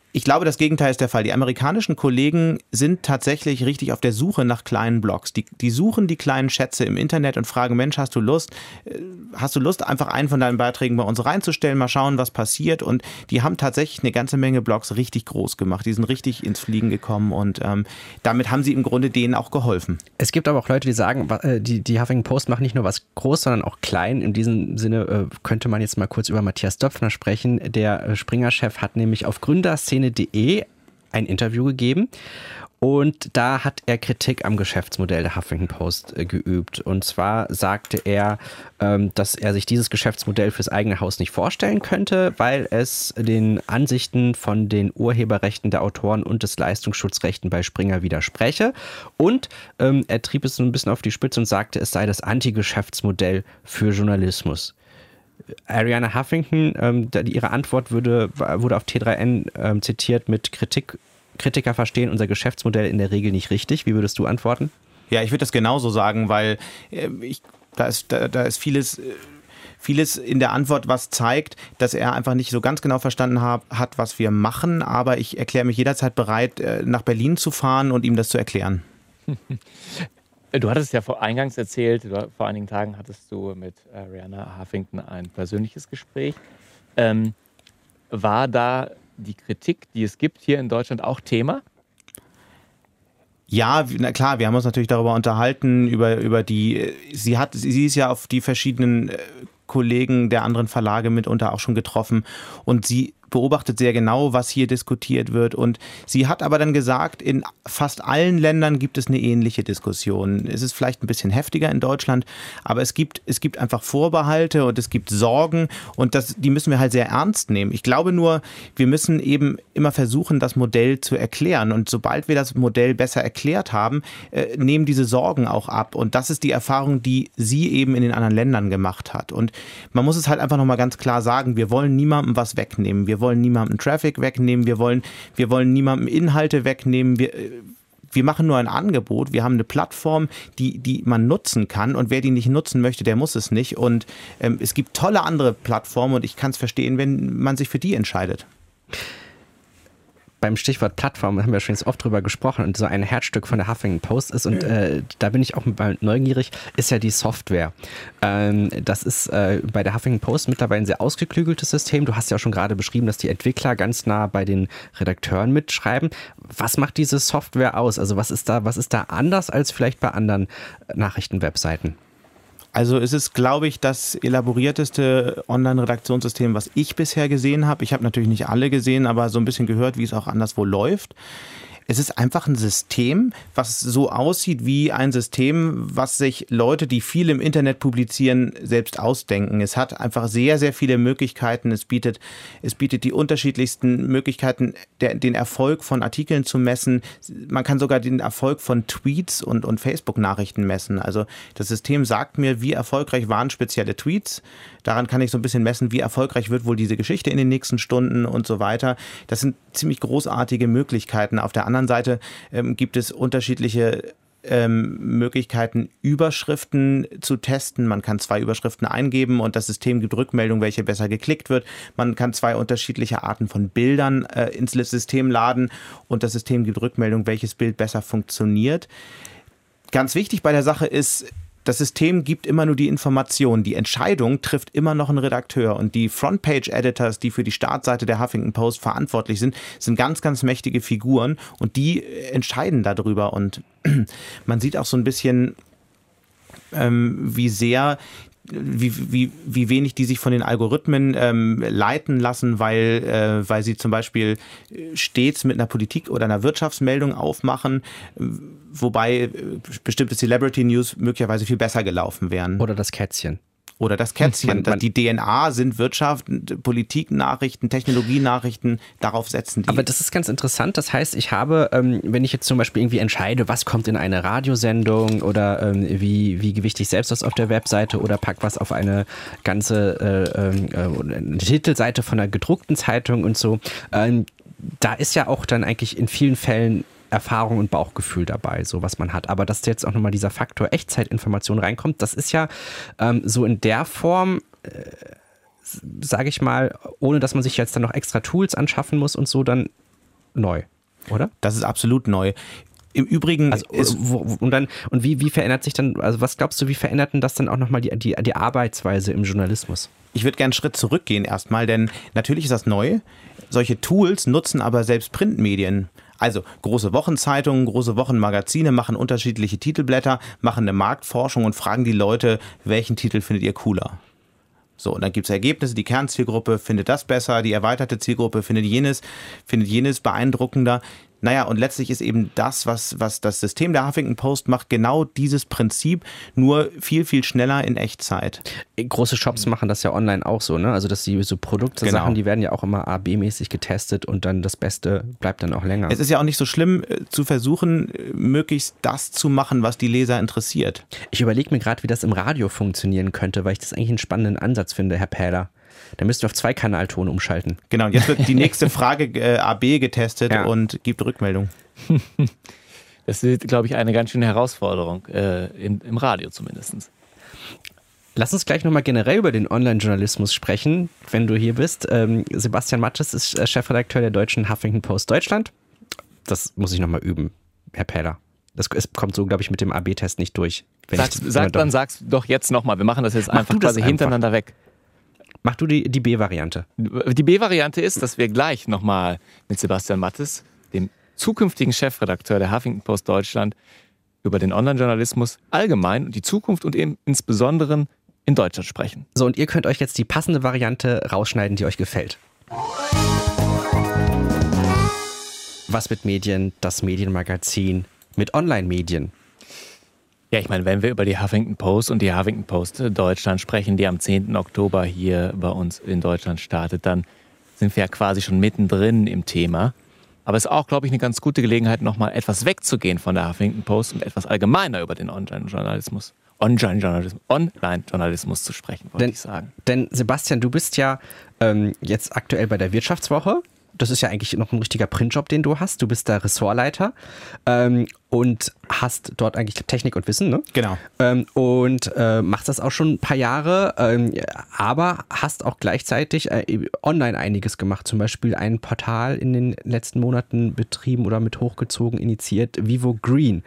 Speaker 4: Ich glaube, das Gegenteil ist der Fall. Die amerikanischen Kollegen sind tatsächlich richtig auf der Suche nach kleinen Blogs. Die suchen die kleinen Schätze im Internet und fragen, Mensch, hast du Lust, einfach einen von deinen Beiträgen bei uns reinzustellen, mal schauen, was passiert. Und die haben tatsächlich eine ganze Menge Blogs richtig groß gemacht. Die sind richtig ins Fliegen gekommen und damit haben sie im Grunde denen auch geholfen.
Speaker 2: Es gibt aber auch Leute, die sagen, die Huffington Post macht nicht nur was groß, sondern auch klein. In diesem Sinne könnte man jetzt mal kurz über Matthias Döpfner sprechen. Der Springer-Chef hat nämlich auf Gründerszene.de ein Interview gegeben und da hat er Kritik am Geschäftsmodell der Huffington Post geübt. Und zwar sagte er, dass er sich dieses Geschäftsmodell fürs eigene Haus nicht vorstellen könnte, weil es den Ansichten von den Urheberrechten der Autoren und des Leistungsschutzrechten bei Springer widerspreche. Und er trieb es so ein bisschen auf die Spitze und sagte, es sei das Anti-Geschäftsmodell für Journalismus. Arianna Huffington, ihre Antwort wurde auf T3N zitiert mit Kritiker verstehen unser Geschäftsmodell in der Regel nicht richtig. Wie würdest du antworten?
Speaker 4: Ja, ich würde das genauso sagen, weil da ist vieles in der Antwort, was zeigt, dass er einfach nicht so ganz genau verstanden hat, was wir machen. Aber ich erkläre mich jederzeit bereit, nach Berlin zu fahren und ihm das zu erklären.
Speaker 3: Du hattest ja eingangs erzählt, vor einigen Tagen hattest du mit Arianna Huffington ein persönliches Gespräch. War da die Kritik, die es gibt hier in Deutschland, auch Thema?
Speaker 4: Ja, na klar, wir haben uns natürlich darüber unterhalten, über die, sie ist ja auf die verschiedenen Kollegen der anderen Verlage mitunter auch schon getroffen und sie beobachtet sehr genau, was hier diskutiert wird. Und sie hat aber dann gesagt, in fast allen Ländern gibt es eine ähnliche Diskussion. Es ist vielleicht ein bisschen heftiger in Deutschland, aber es gibt einfach Vorbehalte und es gibt Sorgen und die müssen wir halt sehr ernst nehmen. Ich glaube nur, wir müssen eben immer versuchen, das Modell zu erklären. Und sobald wir das Modell besser erklärt haben, nehmen diese Sorgen auch ab. Und das ist die Erfahrung, die sie eben in den anderen Ländern gemacht hat. Und man muss es halt einfach nochmal ganz klar sagen, wir wollen niemandem was wegnehmen. Wir wollen niemandem Traffic wegnehmen. Wir wollen niemandem Inhalte wegnehmen. Wir machen nur ein Angebot. Wir haben eine Plattform, die man nutzen kann. Und wer die nicht nutzen möchte, der muss es nicht. Und es gibt tolle andere Plattformen und ich kann es verstehen, wenn man sich für die entscheidet.
Speaker 2: Beim Stichwort Plattform haben wir schon jetzt oft drüber gesprochen und so ein Herzstück von der Huffington Post ist und da bin ich auch mal neugierig, ist ja die Software. Das ist bei der Huffington Post mittlerweile ein sehr ausgeklügeltes System. Du hast ja auch schon gerade beschrieben, dass die Entwickler ganz nah bei den Redakteuren mitschreiben. Was macht diese Software aus? Also was ist da anders als vielleicht bei anderen Nachrichtenwebseiten?
Speaker 4: Also es ist, glaube ich, das elaborierteste Online-Redaktionssystem, was ich bisher gesehen habe. Ich habe natürlich nicht alle gesehen, aber so ein bisschen gehört, wie es auch anderswo läuft. Es ist einfach ein System, was so aussieht wie ein System, was sich Leute, die viel im Internet publizieren, selbst ausdenken. Es hat einfach sehr, sehr viele Möglichkeiten. Es bietet die unterschiedlichsten Möglichkeiten, den Erfolg von Artikeln zu messen. Man kann sogar den Erfolg von Tweets und Facebook-Nachrichten messen. Also das System sagt mir, wie erfolgreich waren spezielle Tweets. Daran kann ich so ein bisschen messen, wie erfolgreich wird wohl diese Geschichte in den nächsten Stunden und so weiter. Das sind ziemlich großartige Möglichkeiten. Auf der anderen Seite gibt es unterschiedliche Möglichkeiten, Überschriften zu testen. Man kann 2 Überschriften eingeben und das System gibt Rückmeldung, welche besser geklickt wird. Man kann 2 unterschiedliche Arten von Bildern ins System laden und das System gibt Rückmeldung, welches Bild besser funktioniert. Ganz wichtig bei der Sache ist, das System gibt immer nur die Information. Die Entscheidung trifft immer noch ein Redakteur. Und die Frontpage-Editors, die für die Startseite der Huffington Post verantwortlich sind ganz, ganz mächtige Figuren. Und die entscheiden darüber. Und man sieht auch so ein bisschen, wie wenig die sich von den Algorithmen leiten lassen, weil sie zum Beispiel stets mit einer Politik- oder einer Wirtschaftsmeldung aufmachen, wobei bestimmte Celebrity News möglicherweise viel besser gelaufen wären.
Speaker 2: Oder das Kätzchen.
Speaker 4: Oder das Kätzchen. Die DNA sind Wirtschaft, Politiknachrichten, Technologienachrichten, darauf setzen die.
Speaker 2: Aber das ist ganz interessant. Das heißt, ich habe, wenn ich jetzt zum Beispiel irgendwie entscheide, was kommt in eine Radiosendung oder wie gewichte ich selbst das auf der Webseite oder pack was auf eine ganze eine Titelseite von einer gedruckten Zeitung und so, da ist ja auch dann eigentlich in vielen Fällen Erfahrung und Bauchgefühl dabei, so was man hat. Aber dass jetzt auch nochmal dieser Faktor Echtzeitinformation reinkommt, das ist ja so in der Form, sage ich mal, ohne dass man sich jetzt dann noch extra Tools anschaffen muss und so, dann neu, oder?
Speaker 4: Das ist absolut neu. Im Übrigen
Speaker 2: wie verändert sich dann, also was glaubst du, wie verändert denn das dann auch nochmal die Arbeitsweise im Journalismus?
Speaker 4: Ich würde gerne einen Schritt zurückgehen erstmal, denn natürlich ist das neu. Solche Tools nutzen aber selbst Printmedien. Also große Wochenzeitungen, große Wochenmagazine machen unterschiedliche Titelblätter, machen eine Marktforschung und fragen die Leute, welchen Titel findet ihr cooler? So, und dann gibt es Ergebnisse, die Kernzielgruppe findet das besser, die erweiterte Zielgruppe findet jenes beeindruckender. Naja, und letztlich ist eben das, was das System der Huffington Post macht, genau dieses Prinzip, nur viel, viel schneller in Echtzeit.
Speaker 2: Große Shops machen das ja online auch so, ne? Also dass die so Produktsachen, die werden ja auch immer A-B-mäßig getestet und dann das Beste bleibt dann auch länger.
Speaker 4: Es ist ja auch nicht so schlimm, zu versuchen, möglichst das zu machen, was die Leser interessiert.
Speaker 2: Ich überlege mir gerade, wie das im Radio funktionieren könnte, weil ich das eigentlich einen spannenden Ansatz finde, Herr Pähler. Da müsst ihr auf 2-Kanalton umschalten.
Speaker 4: Genau, und jetzt wird die nächste Frage AB getestet und gibt Rückmeldung.
Speaker 3: Das ist, glaube ich, eine ganz schöne Herausforderung, im Radio zumindest.
Speaker 2: Lass uns gleich nochmal generell über den Online-Journalismus sprechen, wenn du hier bist. Sebastian Mattes ist Chefredakteur der deutschen Huffington Post Deutschland. Das muss ich nochmal üben, Herr Pähler. Es kommt so, glaube ich, mit dem AB-Test nicht durch.
Speaker 3: Sag's doch jetzt nochmal. Wir machen das jetzt einfach quasi hintereinander weg.
Speaker 2: Mach du die B-Variante.
Speaker 3: Die B-Variante ist, dass wir gleich nochmal mit Sebastian Mattes, dem zukünftigen Chefredakteur der Huffington Post Deutschland, über den Online-Journalismus allgemein und die Zukunft und eben insbesondere in Deutschland sprechen.
Speaker 2: So, und ihr könnt euch jetzt die passende Variante rausschneiden, die euch gefällt. Was mit Medien? Das Medienmagazin mit Online-Medien.
Speaker 3: Ja, ich meine, wenn wir über die Huffington Post und die Huffington Post Deutschland sprechen, die am 10. Oktober hier bei uns in Deutschland startet, dann sind wir ja quasi schon mittendrin im Thema. Aber es ist auch, glaube ich, eine ganz gute Gelegenheit, nochmal etwas wegzugehen von der Huffington Post und etwas allgemeiner über den Online-Journalismus zu sprechen, wollte ich sagen.
Speaker 2: Denn Sebastian, du bist ja jetzt aktuell bei der Wirtschaftswoche. Das ist ja eigentlich noch ein richtiger Printjob, den du hast. Du bist da Ressortleiter und hast dort eigentlich Technik und Wissen, ne?
Speaker 4: Genau.
Speaker 2: Und machst das auch schon ein paar Jahre, aber hast auch gleichzeitig online einiges gemacht. Zum Beispiel ein Portal in den letzten Monaten betrieben oder mit hochgezogen, initiiert, Vivo Green.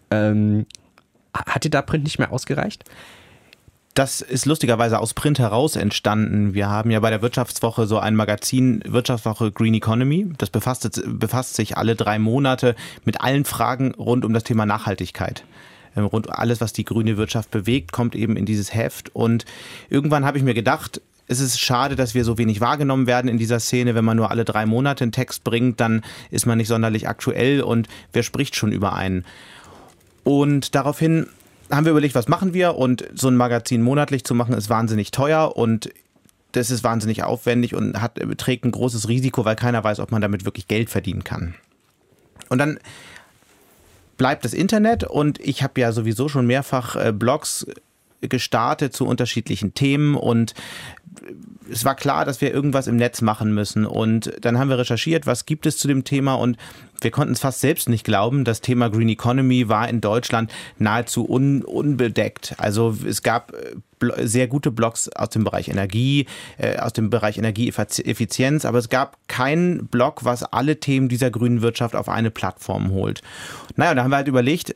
Speaker 2: Hat dir da Print nicht mehr ausgereicht?
Speaker 4: Das ist lustigerweise aus Print heraus entstanden. Wir haben ja bei der Wirtschaftswoche so ein Magazin, Wirtschaftswoche Green Economy. Das befasst sich alle 3 Monate mit allen Fragen rund um das Thema Nachhaltigkeit. Rund alles, was die grüne Wirtschaft bewegt, kommt eben in dieses Heft. Und irgendwann habe ich mir gedacht, es ist schade, dass wir so wenig wahrgenommen werden in dieser Szene. Wenn man nur alle 3 Monate einen Text bringt, dann ist man nicht sonderlich aktuell und wer spricht schon über einen? Und daraufhin haben wir überlegt, was machen wir, und so ein Magazin monatlich zu machen ist wahnsinnig teuer und das ist wahnsinnig aufwendig und trägt ein großes Risiko, weil keiner weiß, ob man damit wirklich Geld verdienen kann. Und dann bleibt das Internet und ich habe ja sowieso schon mehrfach Blogs gestartet zu unterschiedlichen Themen und es war klar, dass wir irgendwas im Netz machen müssen und dann haben wir recherchiert, was gibt es zu dem Thema und wir konnten es fast selbst nicht glauben. Das Thema Green Economy war in Deutschland nahezu unbedeckt. Also es gab sehr gute Blogs aus dem Bereich Energie, aus dem Bereich Energieeffizienz, aber es gab keinen Blog, was alle Themen dieser grünen Wirtschaft auf eine Plattform holt. Naja, da haben wir halt überlegt,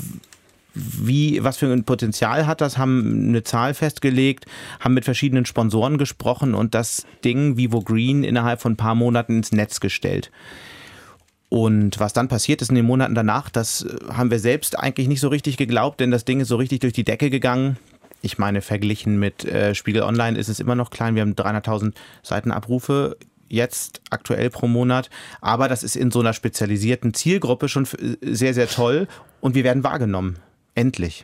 Speaker 4: was für ein Potenzial hat das, haben eine Zahl festgelegt, haben mit verschiedenen Sponsoren gesprochen und das Ding Vivo Green innerhalb von ein paar Monaten ins Netz gestellt. Und was dann passiert ist in den Monaten danach, das haben wir selbst eigentlich nicht so richtig geglaubt, denn das Ding ist so richtig durch die Decke gegangen. Ich meine, verglichen mit Spiegel Online ist es immer noch klein. Wir haben 300.000 Seitenabrufe jetzt aktuell pro Monat. Aber das ist in so einer spezialisierten Zielgruppe schon sehr, sehr toll. Und wir werden wahrgenommen. Endlich.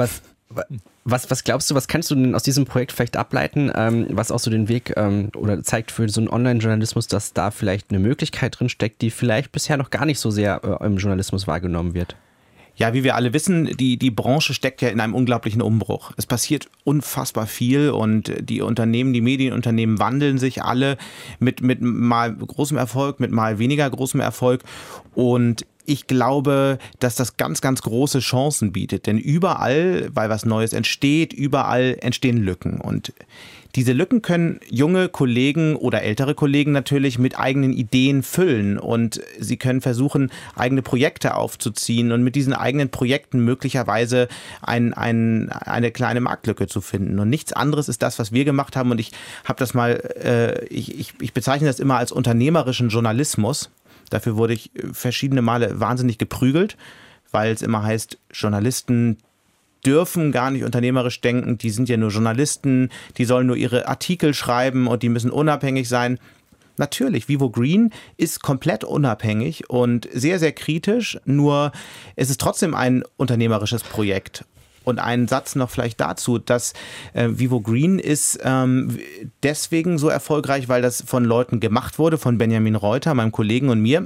Speaker 2: Was glaubst du, was kannst du denn aus diesem Projekt vielleicht ableiten, was auch so den Weg oder zeigt für so einen Online-Journalismus, dass da vielleicht eine Möglichkeit drin steckt, die vielleicht bisher noch gar nicht so sehr im Journalismus wahrgenommen wird?
Speaker 4: Ja, wie wir alle wissen, die Branche steckt ja in einem unglaublichen Umbruch. Es passiert unfassbar viel und die Medienunternehmen wandeln sich alle mit mal großem Erfolg, mit mal weniger großem Erfolg. Und ich glaube, dass das ganz, ganz große Chancen bietet. Denn überall, weil was Neues entsteht, überall entstehen Lücken. Und diese Lücken können junge Kollegen oder ältere Kollegen natürlich mit eigenen Ideen füllen. Und sie können versuchen, eigene Projekte aufzuziehen und mit diesen eigenen Projekten möglicherweise eine kleine Marktlücke zu finden. Und nichts anderes ist das, was wir gemacht haben. Und ich habe das mal, ich bezeichne das immer als unternehmerischen Journalismus. Dafür wurde ich verschiedene Male wahnsinnig geprügelt, weil es immer heißt, Journalisten dürfen gar nicht unternehmerisch denken, die sind ja nur Journalisten, die sollen nur ihre Artikel schreiben und die müssen unabhängig sein. Natürlich, Vivo Green ist komplett unabhängig und sehr, sehr kritisch, nur es ist trotzdem ein unternehmerisches Projekt. Und einen Satz noch vielleicht dazu, dass Vivo Green ist deswegen so erfolgreich, weil das von Leuten gemacht wurde, von Benjamin Reuter, meinem Kollegen und mir,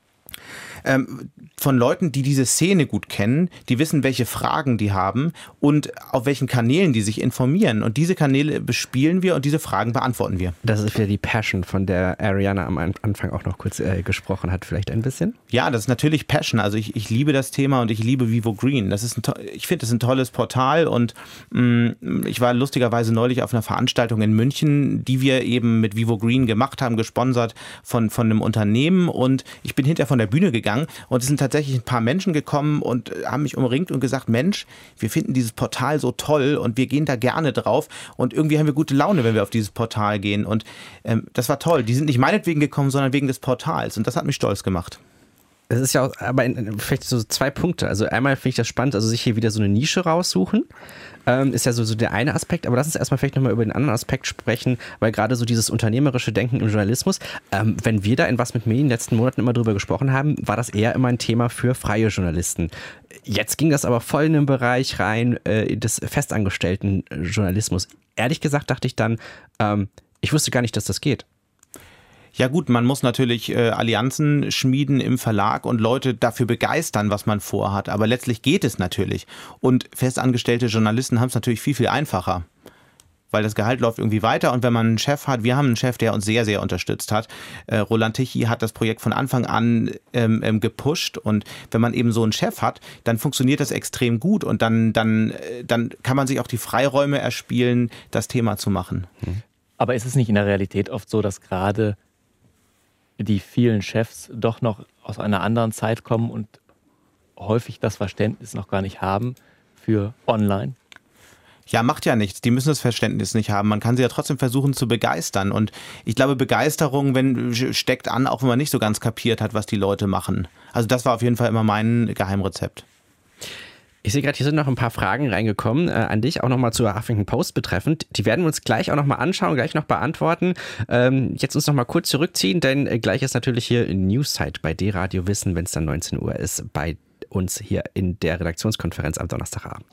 Speaker 4: von Leuten, die diese Szene gut kennen, die wissen, welche Fragen die haben und auf welchen Kanälen die sich informieren. Und diese Kanäle bespielen wir und diese Fragen beantworten wir.
Speaker 2: Das ist wieder die Passion, von der Ariana am Anfang auch noch kurz gesprochen hat, vielleicht ein bisschen?
Speaker 4: Ja, das ist natürlich Passion. Also ich liebe das Thema und ich liebe Vivo Green. Ich finde, das ist ein tolles Portal und ich war lustigerweise neulich auf einer Veranstaltung in München, die wir eben mit Vivo Green gemacht haben, gesponsert von einem Unternehmen, und ich bin hinterher von der Bühne gegangen und es sind tatsächlich ein paar Menschen gekommen und haben mich umringt und gesagt, Mensch, wir finden dieses Portal so toll und wir gehen da gerne drauf und irgendwie haben wir gute Laune, wenn wir auf dieses Portal gehen, und das war toll. Die sind nicht meinetwegen gekommen, sondern wegen des Portals, und das hat mich stolz gemacht.
Speaker 2: Es ist ja auch, aber vielleicht so 2 Punkte. Also einmal finde ich das spannend, also sich hier wieder so eine Nische raussuchen, ist ja so der eine Aspekt, aber lass uns erstmal vielleicht nochmal über den anderen Aspekt sprechen, weil gerade so dieses unternehmerische Denken im Journalismus, wenn wir da in Was mit Medien in den letzten Monaten immer drüber gesprochen haben, war das eher immer ein Thema für freie Journalisten. Jetzt ging das aber voll in den Bereich rein des festangestellten Journalismus. Ehrlich gesagt dachte ich dann, ich wusste gar nicht, dass das geht.
Speaker 4: Ja gut, man muss natürlich Allianzen schmieden im Verlag und Leute dafür begeistern, was man vorhat. Aber letztlich geht es natürlich. Und festangestellte Journalisten haben es natürlich viel, viel einfacher. Weil das Gehalt läuft irgendwie weiter, und wenn man einen Chef hat, wir haben einen Chef, der uns sehr, sehr unterstützt hat. Roland Tichy hat das Projekt von Anfang an gepusht, und wenn man eben so einen Chef hat, dann funktioniert das extrem gut, und dann kann man sich auch die Freiräume erspielen, das Thema zu machen.
Speaker 3: Aber ist es nicht in der Realität oft so, dass gerade die vielen Chefs doch noch aus einer anderen Zeit kommen und häufig das Verständnis noch gar nicht haben für online?
Speaker 4: Ja, macht ja nichts. Die müssen das Verständnis nicht haben. Man kann sie ja trotzdem versuchen zu begeistern. Und ich glaube, Begeisterung steckt an, auch wenn man nicht so ganz kapiert hat, was die Leute machen. Also das war auf jeden Fall immer mein Geheimrezept.
Speaker 2: Ich sehe gerade, hier sind noch ein paar Fragen reingekommen an dich, auch nochmal zur Huffington Post betreffend. Die werden wir uns gleich auch nochmal anschauen, gleich noch beantworten. Jetzt uns nochmal kurz zurückziehen, denn gleich ist natürlich hier News-Zeit bei D-Radio Wissen, wenn es dann 19 Uhr ist, bei uns hier in der Redaktionskonferenz am Donnerstagabend.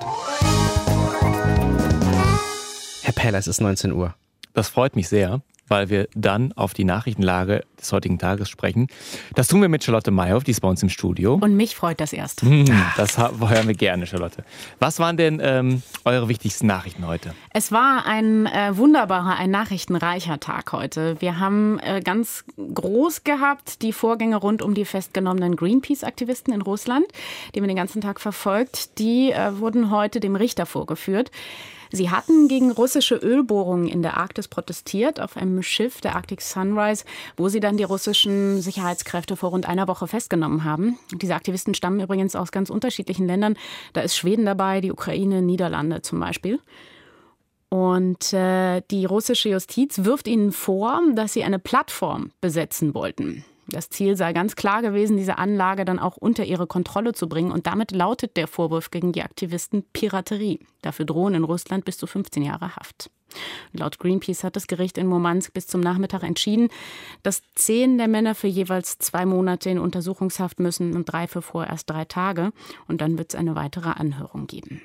Speaker 2: Herr Pähler, es ist 19 Uhr.
Speaker 3: Das freut mich sehr, weil wir dann auf die Nachrichtenlage des heutigen Tages sprechen. Das tun wir mit Charlotte Mayhoff, die ist bei uns im Studio.
Speaker 7: Und mich freut das erst.
Speaker 3: Das hören wir gerne, Charlotte. Was waren denn eure wichtigsten Nachrichten heute?
Speaker 7: Es war ein wunderbarer, ein nachrichtenreicher Tag heute. Wir haben ganz groß gehabt die Vorgänge rund um die festgenommenen Greenpeace-Aktivisten in Russland, die wir den ganzen Tag verfolgt. Die wurden heute dem Richter vorgeführt. Sie hatten gegen russische Ölbohrungen in der Arktis protestiert, auf einem Schiff der Arctic Sunrise, wo sie dann die russischen Sicherheitskräfte vor rund einer Woche festgenommen haben. Diese Aktivisten stammen übrigens aus ganz unterschiedlichen Ländern. Da ist Schweden dabei, die Ukraine, Niederlande zum Beispiel. Und die russische Justiz wirft ihnen vor, dass sie eine Plattform besetzen wollten. Das Ziel sei ganz klar gewesen, diese Anlage dann auch unter ihre Kontrolle zu bringen. Und damit lautet der Vorwurf gegen die Aktivisten Piraterie. Dafür drohen in Russland bis zu 15 Jahre Haft. Laut Greenpeace hat das Gericht in Murmansk bis zum Nachmittag entschieden, dass 10 der Männer für jeweils 2 Monate in Untersuchungshaft müssen und 3 für vorerst 3 Tage. Und dann wird es eine weitere Anhörung geben.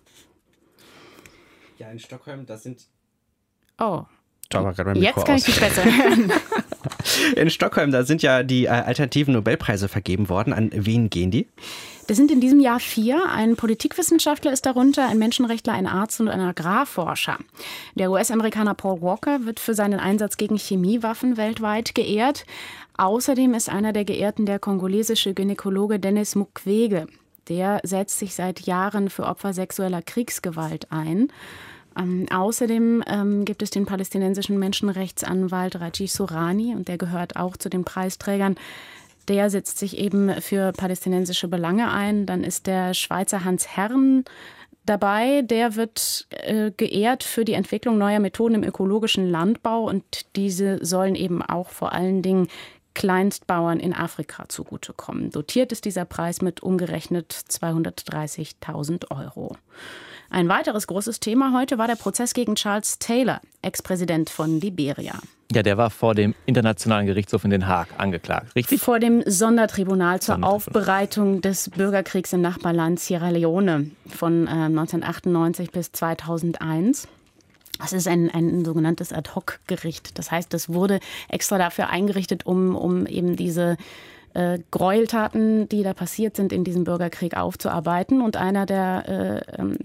Speaker 2: Ja, in Stockholm, das sind...
Speaker 7: Oh,
Speaker 2: jetzt
Speaker 7: kann ich dich besser hören.
Speaker 2: In Stockholm, da sind ja die alternativen Nobelpreise vergeben worden. An wen gehen die?
Speaker 7: Das sind in diesem Jahr 4. Ein Politikwissenschaftler ist darunter, ein Menschenrechtler, ein Arzt und ein Agrarforscher. Der US-Amerikaner Paul Walker wird für seinen Einsatz gegen Chemiewaffen weltweit geehrt. Außerdem ist einer der Geehrten der kongolesische Gynäkologe Denis Mukwege. Der setzt sich seit Jahren für Opfer sexueller Kriegsgewalt ein. Außerdem gibt es den palästinensischen Menschenrechtsanwalt Raji Sourani und der gehört auch zu den Preisträgern. Der setzt sich eben für palästinensische Belange ein. Dann ist der Schweizer Hans Herren dabei. Der wird geehrt für die Entwicklung neuer Methoden im ökologischen Landbau. Und diese sollen eben auch vor allen Dingen Kleinstbauern in Afrika zugutekommen. Dotiert ist dieser Preis mit umgerechnet 230.000 €. Ein weiteres großes Thema heute war der Prozess gegen Charles Taylor, Ex-Präsident von Liberia.
Speaker 3: Ja, der war vor dem Internationalen Gerichtshof in Den Haag angeklagt, richtig?
Speaker 7: Vor dem Sondertribunal zur Aufbereitung des Bürgerkriegs im Nachbarland Sierra Leone von 1998 bis 2001. Das ist ein sogenanntes Ad-hoc-Gericht. Das heißt, das wurde extra dafür eingerichtet, um eben diese Gräueltaten, die da passiert sind, in diesem Bürgerkrieg aufzuarbeiten. Und einer der,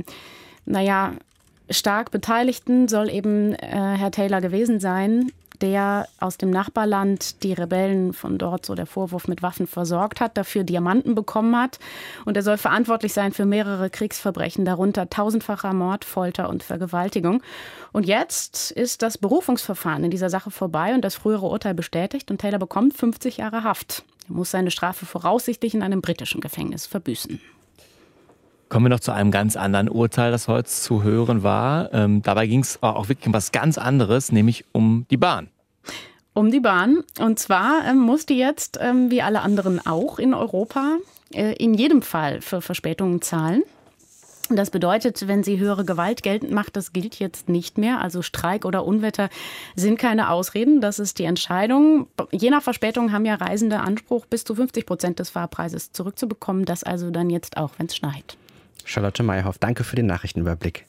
Speaker 7: stark Beteiligten soll eben Herr Taylor gewesen sein, der aus dem Nachbarland die Rebellen von dort, so der Vorwurf, mit Waffen versorgt hat, dafür Diamanten bekommen hat. Und er soll verantwortlich sein für mehrere Kriegsverbrechen, darunter 1000-facher Mord, Folter und Vergewaltigung. Und jetzt ist das Berufungsverfahren in dieser Sache vorbei und das frühere Urteil bestätigt. Und Taylor bekommt 50 Jahre Haft. Er muss seine Strafe voraussichtlich in einem britischen Gefängnis verbüßen.
Speaker 3: Kommen wir noch zu einem ganz anderen Urteil, das heute zu hören war. Dabei ging es auch wirklich um was ganz anderes, nämlich um die Bahn.
Speaker 7: Um die Bahn. Und zwar muss die jetzt, wie alle anderen auch in Europa, in jedem Fall für Verspätungen zahlen. Das bedeutet, wenn sie höhere Gewalt geltend macht, das gilt jetzt nicht mehr. Also Streik oder Unwetter sind keine Ausreden. Das ist die Entscheidung. Je nach Verspätung haben ja Reisende Anspruch, bis zu 50% des Fahrpreises zurückzubekommen. Das also dann jetzt auch, wenn es schneit.
Speaker 2: Charlotte Mayhoff, danke für den Nachrichtenüberblick.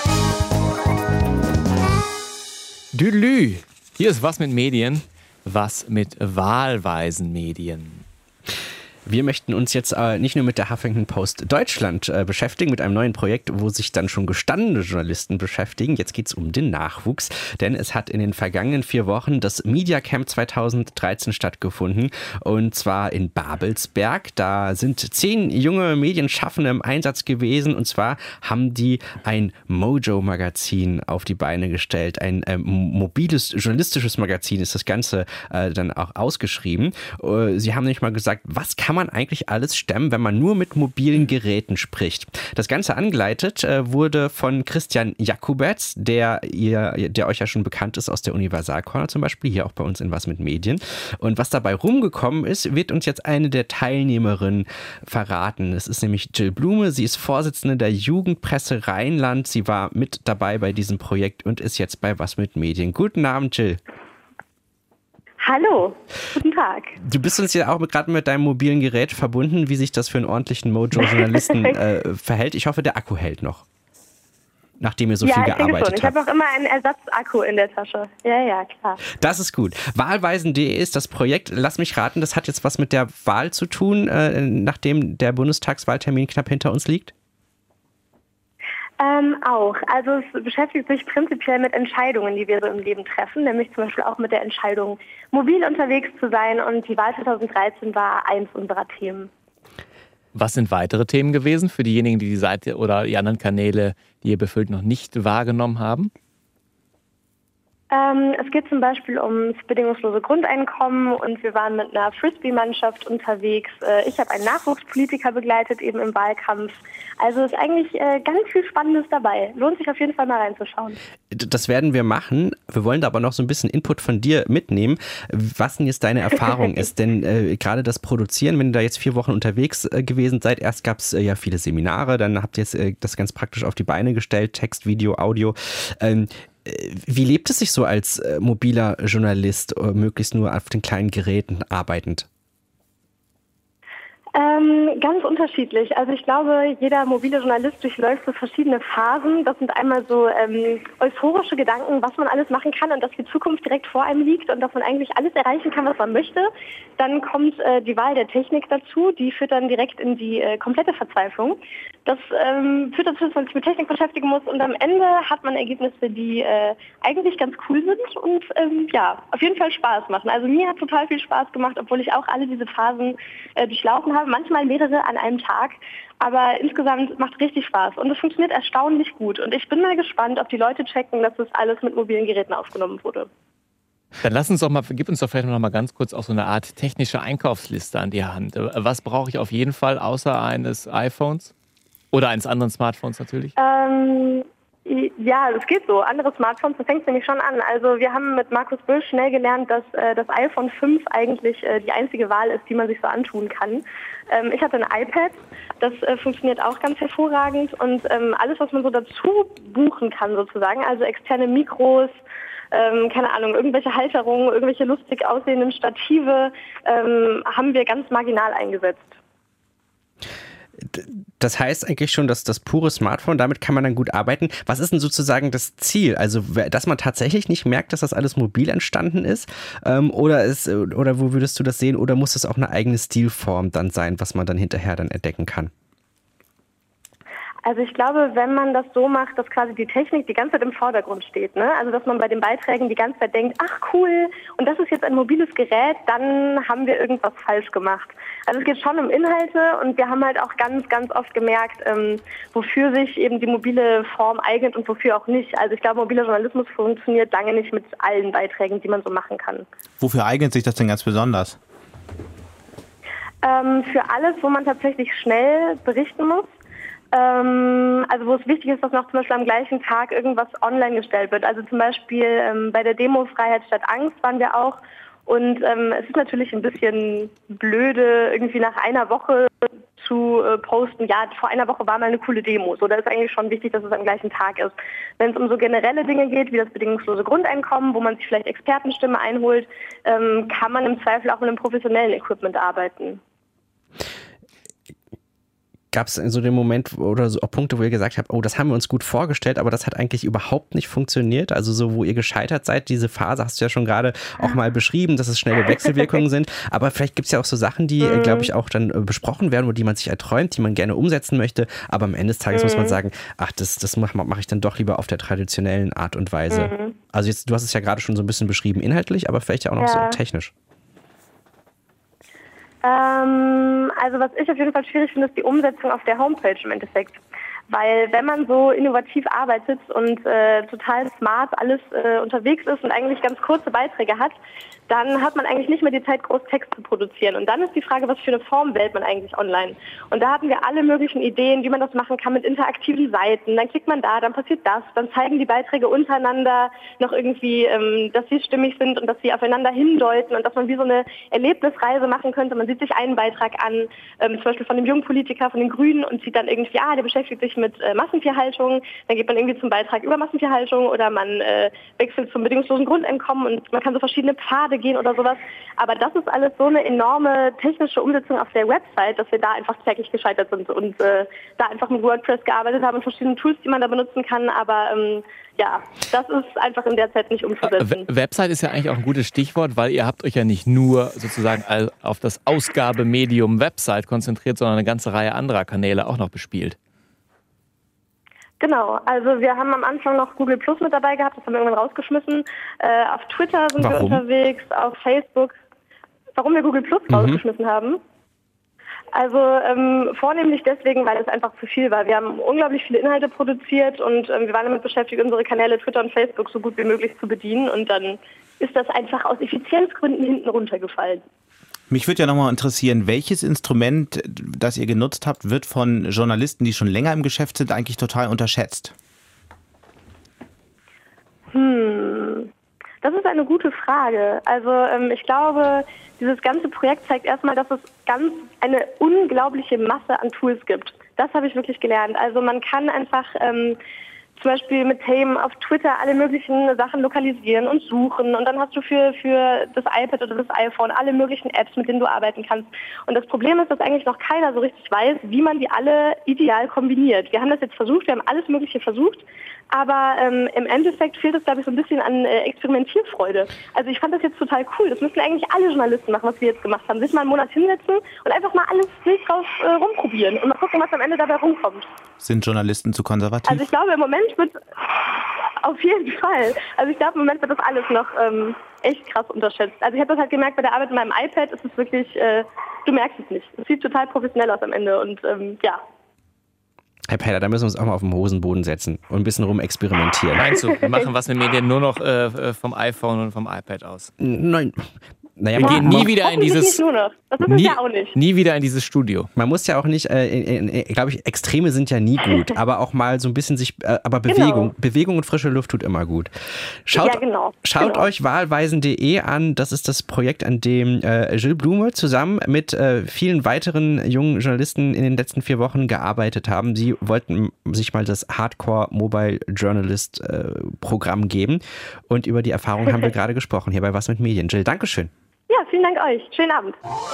Speaker 3: Düdelü. Hier ist was mit Medien, was mit wahlweisen Medien.
Speaker 2: Wir möchten uns jetzt nicht nur mit der Huffington Post Deutschland beschäftigen, mit einem neuen Projekt, wo sich dann schon gestandene Journalisten beschäftigen. Jetzt geht es um den Nachwuchs, denn es hat in den vergangenen 4 Wochen das Media Camp 2013 stattgefunden und zwar in Babelsberg. Da sind 10 junge Medienschaffende im Einsatz gewesen und zwar haben die ein Mojo-Magazin auf die Beine gestellt. Ein mobiles journalistisches Magazin ist das Ganze dann auch ausgeschrieben. Sie haben nicht mal gesagt, was kann man eigentlich alles stemmen, wenn man nur mit mobilen Geräten spricht. Das Ganze angeleitet wurde von Christian Jakubetz, der euch ja schon bekannt ist aus der Universal Corner zum Beispiel, hier auch bei uns in Was mit Medien. Und was dabei rumgekommen ist, wird uns jetzt eine der Teilnehmerinnen verraten. Es ist nämlich Jill Blume, sie ist Vorsitzende der Jugendpresse Rheinland. Sie war mit dabei bei diesem Projekt und ist jetzt bei Was mit Medien. Guten Abend, Jill.
Speaker 8: Hallo, guten Tag.
Speaker 2: Du bist uns ja auch gerade mit deinem mobilen Gerät verbunden, wie sich das für einen ordentlichen Mojo-Journalisten verhält. Ich hoffe, der Akku hält noch, nachdem ihr so viel gearbeitet habt.
Speaker 8: Ich habe auch immer einen Ersatzakku in der Tasche. Ja, klar.
Speaker 2: Das ist gut. Wahlweisen.de ist das Projekt. Lass mich raten, das hat jetzt was mit der Wahl zu tun, nachdem der Bundestagswahltermin knapp hinter uns liegt?
Speaker 8: Auch. Also es beschäftigt sich prinzipiell mit Entscheidungen, die wir so im Leben treffen, nämlich zum Beispiel auch mit der Entscheidung, mobil unterwegs zu sein. Und die Wahl 2013 war eins unserer Themen.
Speaker 3: Was sind weitere Themen gewesen für diejenigen, die die Seite oder die anderen Kanäle, die ihr befüllt, noch nicht wahrgenommen haben?
Speaker 8: Es geht zum Beispiel ums bedingungslose Grundeinkommen und wir waren mit einer Frisbee-Mannschaft unterwegs. Ich habe einen Nachwuchspolitiker begleitet, eben im Wahlkampf. Also ist eigentlich ganz viel Spannendes dabei. Lohnt sich auf jeden Fall mal reinzuschauen.
Speaker 2: Das werden wir machen. Wir wollen da aber noch so ein bisschen Input von dir mitnehmen, was denn jetzt deine Erfahrung ist. Denn gerade das Produzieren, wenn ihr da jetzt 4 Wochen unterwegs gewesen seid, erst gab es ja viele Seminare, dann habt ihr jetzt das ganz praktisch auf die Beine gestellt, Text, Video, Audio. Wie lebt es sich so als mobiler Journalist, möglichst nur auf den kleinen Geräten arbeitend?
Speaker 8: Ganz unterschiedlich. Also ich glaube, jeder mobile Journalist durchläuft so verschiedene Phasen. Das sind einmal so euphorische Gedanken, was man alles machen kann und dass die Zukunft direkt vor einem liegt und dass man eigentlich alles erreichen kann, was man möchte. Dann kommt die Wahl der Technik dazu, die führt dann direkt in die komplette Verzweiflung. Das führt dazu, dass man sich mit Technik beschäftigen muss und am Ende hat man Ergebnisse, die eigentlich ganz cool sind und auf jeden Fall Spaß machen. Also mir hat total viel Spaß gemacht, obwohl ich auch alle diese Phasen durchlaufen habe, manchmal mehrere an einem Tag, aber insgesamt macht richtig Spaß und es funktioniert erstaunlich gut und ich bin mal gespannt, ob die Leute checken, dass das alles mit mobilen Geräten aufgenommen wurde.
Speaker 3: Dann gib uns doch vielleicht noch mal ganz kurz auch so eine Art technische Einkaufsliste an die Hand. Was brauche ich auf jeden Fall außer eines iPhones? Oder eines anderen Smartphones natürlich?
Speaker 8: Ja, es geht so. Andere Smartphones, das fängt nämlich schon an. Also wir haben mit Markus Böll schnell gelernt, dass das iPhone 5 eigentlich die einzige Wahl ist, die man sich so antun kann. Ich hatte ein iPad, das funktioniert auch ganz hervorragend und alles, was man so dazu buchen kann sozusagen, also externe Mikros, keine Ahnung, irgendwelche Halterungen, irgendwelche lustig aussehenden Stative, haben wir ganz marginal eingesetzt.
Speaker 2: Das heißt eigentlich schon, dass das pure Smartphone, damit kann man dann gut arbeiten. Was ist denn sozusagen das Ziel? Also, dass man tatsächlich nicht merkt, dass das alles mobil entstanden ist? Oder wo würdest du das sehen? Oder muss das auch eine eigene Stilform dann sein, was man dann hinterher dann entdecken kann?
Speaker 8: Also ich glaube, wenn man das so macht, dass quasi die Technik die ganze Zeit im Vordergrund steht, ne? Also dass man bei den Beiträgen die ganze Zeit denkt, ach cool, und das ist jetzt ein mobiles Gerät, dann haben wir irgendwas falsch gemacht. Also es geht schon um Inhalte und wir haben halt auch ganz, ganz oft gemerkt, wofür sich eben die mobile Form eignet und wofür auch nicht. Also ich glaube, mobiler Journalismus funktioniert lange nicht mit allen Beiträgen, die man so machen kann.
Speaker 4: Wofür eignet sich das denn ganz besonders?
Speaker 8: Für alles, wo man tatsächlich schnell berichten muss. Also wo es wichtig ist, dass noch zum Beispiel am gleichen Tag irgendwas online gestellt wird. Also zum Beispiel bei der Demo Freiheit statt Angst waren wir auch. Und es ist natürlich ein bisschen blöde, irgendwie nach einer Woche zu posten, ja, vor einer Woche war mal eine coole Demo. So, da ist eigentlich schon wichtig, dass es am gleichen Tag ist. Wenn es um so generelle Dinge geht, wie das bedingungslose Grundeinkommen, wo man sich vielleicht Expertenstimme einholt, kann man im Zweifel auch mit einem professionellen Equipment arbeiten.
Speaker 2: Gab es so den Moment oder so auch Punkte, wo ihr gesagt habt, oh, das haben wir uns gut vorgestellt, aber das hat eigentlich überhaupt nicht funktioniert? Also so, wo ihr gescheitert seid, diese Phase hast du ja schon gerade auch mal beschrieben, dass es schnelle Wechselwirkungen sind. Aber vielleicht gibt es ja auch so Sachen, die, glaube ich, auch dann besprochen werden, oder die man sich erträumt, die man gerne umsetzen möchte. Aber am Ende des Tages muss man sagen, ach, das mache ich dann doch lieber auf der traditionellen Art und Weise. Also jetzt, du hast es ja gerade schon so ein bisschen beschrieben inhaltlich, aber vielleicht ja auch noch so technisch.
Speaker 8: Also was ich auf jeden Fall schwierig finde, ist die Umsetzung auf der Homepage im Endeffekt. Weil wenn man so innovativ arbeitet und total smart alles unterwegs ist und eigentlich ganz kurze Beiträge hat, dann hat man eigentlich nicht mehr die Zeit, groß Text zu produzieren. Und dann ist die Frage, was für eine Form wählt man eigentlich online? Und da hatten wir alle möglichen Ideen, wie man das machen kann mit interaktiven Seiten. Dann klickt man da, dann passiert das. Dann zeigen die Beiträge untereinander noch irgendwie, dass sie stimmig sind und dass sie aufeinander hindeuten und dass man wie so eine Erlebnisreise machen könnte. Man sieht sich einen Beitrag an, zum Beispiel von dem jungen Politiker, von den Grünen und sieht dann irgendwie, der beschäftigt sich mit Massentierhaltung. Dann geht man irgendwie zum Beitrag über Massentierhaltung oder man wechselt zum bedingungslosen Grundeinkommen und man kann so verschiedene Pfade gehen oder sowas. Aber das ist alles so eine enorme technische Umsetzung auf der Website, dass wir da einfach kläglich gescheitert sind und da einfach mit WordPress gearbeitet haben und verschiedene Tools, die man da benutzen kann. Aber das ist einfach in der Zeit nicht umzusetzen.
Speaker 3: Website ist ja eigentlich auch ein gutes Stichwort, weil ihr habt euch ja nicht nur sozusagen auf das Ausgabemedium Website konzentriert, sondern eine ganze Reihe anderer Kanäle auch noch bespielt.
Speaker 8: Genau, also wir haben am Anfang noch Google Plus mit dabei gehabt, das haben wir irgendwann rausgeschmissen. Auf Twitter sind wir unterwegs, auf Facebook. Warum wir Google Plus rausgeschmissen haben? Also vornehmlich deswegen, weil es einfach zu viel war. Wir haben unglaublich viele Inhalte produziert und wir waren damit beschäftigt, unsere Kanäle Twitter und Facebook so gut wie möglich zu bedienen und dann ist das einfach aus Effizienzgründen hinten runtergefallen.
Speaker 4: Mich würde ja nochmal interessieren, welches Instrument, das ihr genutzt habt, wird von Journalisten, die schon länger im Geschäft sind, eigentlich total unterschätzt?
Speaker 8: Das ist eine gute Frage. Also ich glaube, dieses ganze Projekt zeigt erstmal, dass es eine unglaubliche Masse an Tools gibt. Das habe ich wirklich gelernt. Also man kann einfach zum Beispiel mit Themen auf Twitter alle möglichen Sachen lokalisieren und suchen. Und dann hast du für das iPad oder das iPhone alle möglichen Apps, mit denen du arbeiten kannst. Und das Problem ist, dass eigentlich noch keiner so richtig weiß, wie man die alle ideal kombiniert. Wir haben das jetzt versucht, wir haben alles Mögliche versucht. Aber im Endeffekt fehlt es, glaube ich, so ein bisschen an Experimentierfreude. Also ich fand das jetzt total cool. Das müssen eigentlich alle Journalisten machen, was wir jetzt gemacht haben. Sich mal einen Monat hinsetzen und einfach mal alles wild drauf rumprobieren und mal gucken, was am Ende dabei rumkommt.
Speaker 4: Sind Journalisten zu konservativ?
Speaker 8: Also ich glaube, im Moment wird auf jeden Fall. Also ich glaube, im Moment wird das alles noch echt krass unterschätzt. Also ich habe das halt gemerkt, bei der Arbeit mit meinem iPad ist es wirklich, du merkst es nicht. Es sieht total professionell aus am Ende und ja.
Speaker 2: Herr Peller, da müssen wir uns auch mal auf den Hosenboden setzen und ein bisschen rumexperimentieren.
Speaker 3: Meinst du, wir machen was mit Medien nur noch vom iPhone und vom iPad aus?
Speaker 2: Nein. Naja,
Speaker 3: wir gehen nie wieder in dieses.
Speaker 8: Nicht nur noch. Das ist es ja auch nicht.
Speaker 3: Nie wieder in dieses Studio.
Speaker 2: Man muss ja auch nicht, glaube ich, Extreme sind ja nie gut, aber auch mal so ein bisschen aber Bewegung und frische Luft tut immer gut. Schaut euch wahlweisen.de an, das ist das Projekt, an dem Gilles Blume zusammen mit vielen weiteren jungen Journalisten in den letzten 4 Wochen gearbeitet haben. Sie wollten sich mal das Hardcore Mobile Journalist Programm geben und über die Erfahrung haben wir gerade gesprochen, hier bei Was mit Medien. Gilles, Dankeschön.
Speaker 8: Ja, vielen Dank euch. Schönen Abend.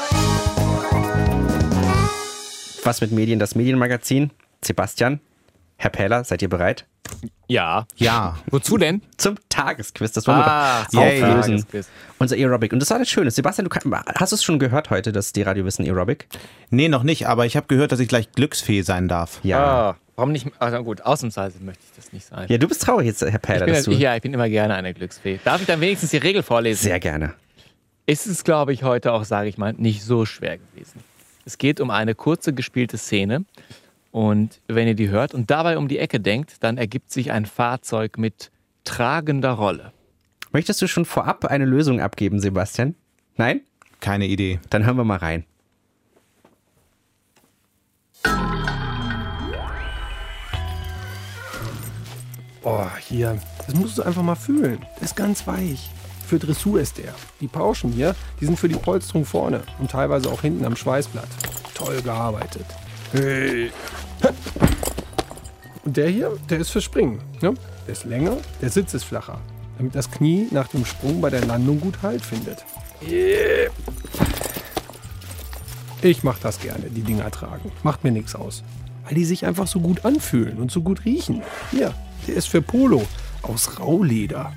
Speaker 2: Was mit Medien, das Medienmagazin. Sebastian, Herr Pähler, seid ihr bereit?
Speaker 3: Ja.
Speaker 4: Ja.
Speaker 3: Wozu denn?
Speaker 2: Zum Tagesquiz. Das wollen wir doch auflösen. Unser Aerobic. Und das war das Schöne. Sebastian, hast du es schon gehört heute, dass die Radiowissen Aerobic?
Speaker 4: Nee, noch nicht, aber ich habe gehört, dass ich gleich Glücksfee sein darf.
Speaker 2: Ja.
Speaker 3: Warum nicht? Also gut, ausnahmsweise möchte ich das nicht sein.
Speaker 2: Ja, du bist traurig jetzt, Herr Pähler.
Speaker 3: Ich bin immer gerne eine Glücksfee. Darf ich dann wenigstens die Regel vorlesen?
Speaker 2: Sehr gerne.
Speaker 3: Ist es, glaube ich, heute auch, sage ich mal, nicht so schwer gewesen. Es geht um eine kurze gespielte Szene und wenn ihr die hört und dabei um die Ecke denkt, dann ergibt sich ein Fahrzeug mit tragender Rolle.
Speaker 2: Möchtest du schon vorab eine Lösung abgeben, Sebastian? Nein?
Speaker 4: Keine Idee.
Speaker 2: Dann hören wir mal rein.
Speaker 9: Oh, hier. Das musst du einfach mal fühlen. Das ist ganz weich. Für Dressur ist der. Die Pauschen hier, die sind für die Polsterung vorne und teilweise auch hinten am Schweißblatt. Toll gearbeitet. Hey. Und der hier, der ist für Springen. Ne? Der ist länger, der Sitz ist flacher, damit das Knie nach dem Sprung bei der Landung gut Halt findet. Yeah. Ich mach das gerne, die Dinger tragen. Macht mir nichts aus. Weil die sich einfach so gut anfühlen und so gut riechen. Hier, der ist für Polo aus Rauleder.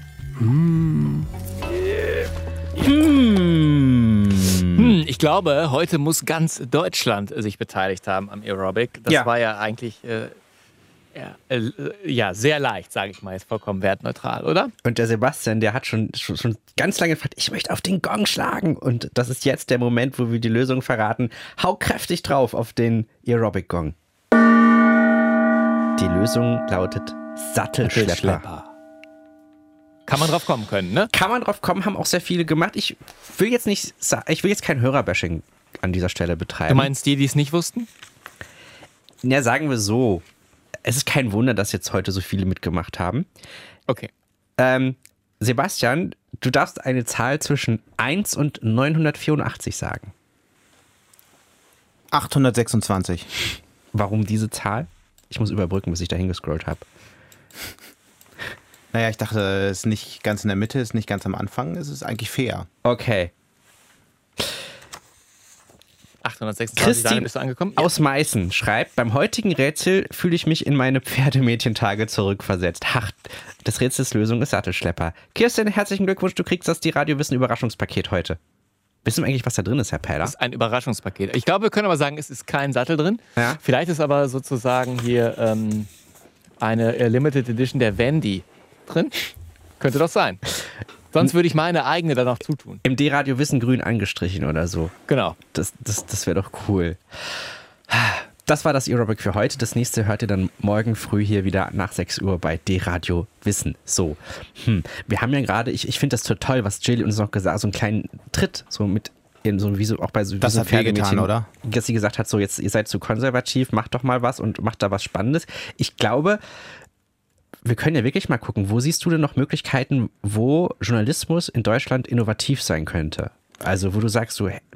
Speaker 3: Ich glaube, heute muss ganz Deutschland sich beteiligt haben am Aerobic. Das war ja eigentlich sehr leicht, sage ich mal, jetzt vollkommen wertneutral, oder?
Speaker 2: Und der Sebastian, der hat schon ganz lange gefragt, ich möchte auf den Gong schlagen. Und das ist jetzt der Moment, wo wir die Lösung verraten. Hau kräftig drauf auf den Aerobic-Gong. Die Lösung lautet Sattelschlepper.
Speaker 3: Kann man drauf kommen können, ne?
Speaker 2: Kann man drauf kommen, haben auch sehr viele gemacht. Ich will jetzt kein Hörerbashing an dieser Stelle betreiben.
Speaker 3: Du meinst die es nicht wussten?
Speaker 2: Ja, sagen wir so. Es ist kein Wunder, dass jetzt heute so viele mitgemacht haben.
Speaker 3: Okay.
Speaker 2: Sebastian, du darfst eine Zahl zwischen 1 und 984 sagen.
Speaker 4: 826.
Speaker 2: Warum diese Zahl? Ich muss überbrücken, bis ich dahin gescrollt habe.
Speaker 4: Naja, ich dachte, es ist nicht ganz in der Mitte, es ist nicht ganz am Anfang, es ist eigentlich fair.
Speaker 2: Okay.
Speaker 3: 826, Daniel, bist du angekommen?
Speaker 2: Aus Meißen schreibt, beim heutigen Rätsel fühle ich mich in meine Pferdemädchentage zurückversetzt. Das Rätselslösung ist Sattelschlepper. Kirsten, herzlichen Glückwunsch, du kriegst das die Radiowissen Überraschungspaket heute. Wissen wir eigentlich, was da drin ist, Herr Pähler?
Speaker 3: Das ist ein Überraschungspaket. Ich glaube, wir können aber sagen, es ist kein Sattel drin.
Speaker 2: Ja.
Speaker 3: Vielleicht ist aber sozusagen hier eine Limited Edition der Wendy drin. Könnte doch sein. Sonst würde ich meine eigene da noch zutun.
Speaker 2: Im D-Radio Wissen grün angestrichen oder so.
Speaker 3: Genau.
Speaker 2: Das wäre doch cool. Das war das Aerobic für heute. Das nächste hört ihr dann morgen früh hier wieder nach 6 Uhr bei D-Radio Wissen. So, wir haben ja gerade, ich finde das total toll, was Jill uns noch gesagt hat, so einen kleinen Tritt, so mit so wie so auch bei so
Speaker 4: das hat Pferdemädchen, oder?
Speaker 2: Dass sie gesagt hat, so jetzt ihr seid zu konservativ, macht doch mal was und macht da was Spannendes. Ich glaube, wir können ja wirklich mal gucken, wo siehst du denn noch Möglichkeiten, wo Journalismus in Deutschland innovativ sein könnte? Also wo du sagst, so,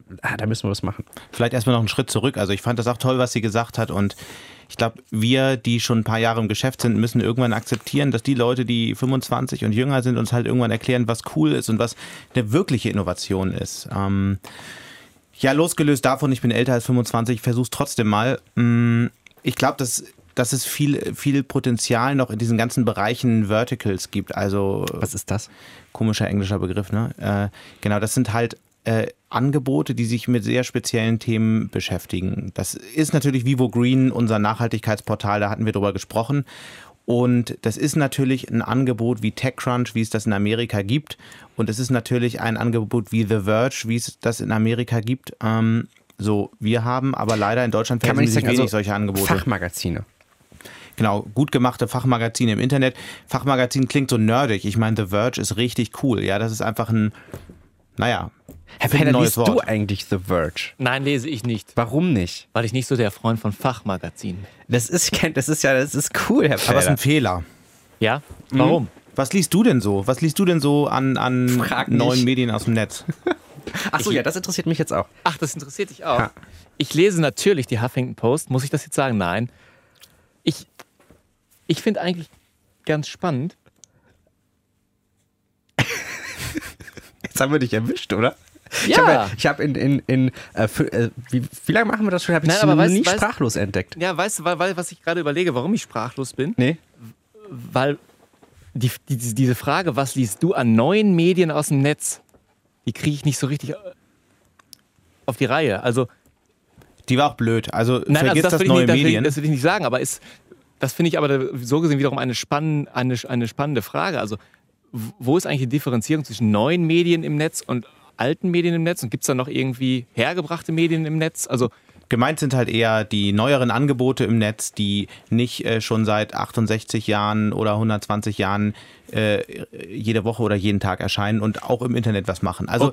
Speaker 2: da müssen wir was machen.
Speaker 4: Vielleicht erstmal noch einen Schritt zurück. Also ich fand das auch toll, was sie gesagt hat und ich glaube, wir, die schon ein paar Jahre im Geschäft sind, müssen irgendwann akzeptieren, dass die Leute, die 25 und jünger sind, uns halt irgendwann erklären, was cool ist und was eine wirkliche Innovation ist. Ja, losgelöst davon, ich bin älter als 25, ich versuche es trotzdem mal. Ich glaube, dass es viel Potenzial noch in diesen ganzen Bereichen Verticals gibt. Also,
Speaker 2: was ist das?
Speaker 4: Komischer englischer Begriff, ne? Genau, das sind halt Angebote, die sich mit sehr speziellen Themen beschäftigen. Das ist natürlich Vivo Green, unser Nachhaltigkeitsportal, da hatten wir drüber gesprochen. Und das ist natürlich ein Angebot wie TechCrunch, wie es das in Amerika gibt. Und es ist natürlich ein Angebot wie The Verge, wie es das in Amerika gibt. Wir haben aber leider in Deutschland verhältnismäßig wenig solche Angebote.
Speaker 2: Fachmagazine.
Speaker 4: Genau, gut gemachte Fachmagazine im Internet. Fachmagazin klingt so nerdig. Ich meine, The Verge ist richtig cool. Ja, das ist einfach ein,
Speaker 2: Herr Peller, liest du eigentlich The Verge?
Speaker 3: Nein, lese ich nicht.
Speaker 2: Warum nicht?
Speaker 3: Weil ich nicht so der Freund von Fachmagazinen.
Speaker 2: Das ist cool, Herr Peller.
Speaker 4: Aber es ist ein Fehler.
Speaker 3: Ja? Warum?
Speaker 4: Was liest du denn so? Was liest du denn so an neuen Medien aus dem Netz?
Speaker 2: Achso, ja, das interessiert mich jetzt auch.
Speaker 3: Ach, das interessiert dich auch?
Speaker 2: Ja.
Speaker 3: Ich lese natürlich die Huffington Post. Muss ich das jetzt sagen? Nein. Ich finde eigentlich ganz spannend.
Speaker 2: Jetzt haben wir dich erwischt, oder?
Speaker 3: Ja.
Speaker 2: Ich habe wie lange machen wir das schon? Habe ich noch nie sprachlos entdeckt.
Speaker 3: Ja, weißt du, was ich gerade überlege, warum ich sprachlos bin?
Speaker 2: Nee.
Speaker 3: Weil diese Frage, was liest du an neuen Medien aus dem Netz, die kriege ich nicht so richtig auf die Reihe. Also,
Speaker 4: die war auch blöd. Also
Speaker 3: vergiss
Speaker 4: das neue Medien.
Speaker 3: Das will ich nicht sagen, aber das finde ich aber so gesehen wiederum eine spannende Frage. Also, wo ist eigentlich die Differenzierung zwischen neuen Medien im Netz und alten Medien im Netz? Und gibt es da noch irgendwie hergebrachte Medien im Netz? Also
Speaker 4: gemeint sind halt eher die neueren Angebote im Netz, die nicht schon seit 68 Jahren oder 120 Jahren jede Woche oder jeden Tag erscheinen und auch im Internet was machen. Also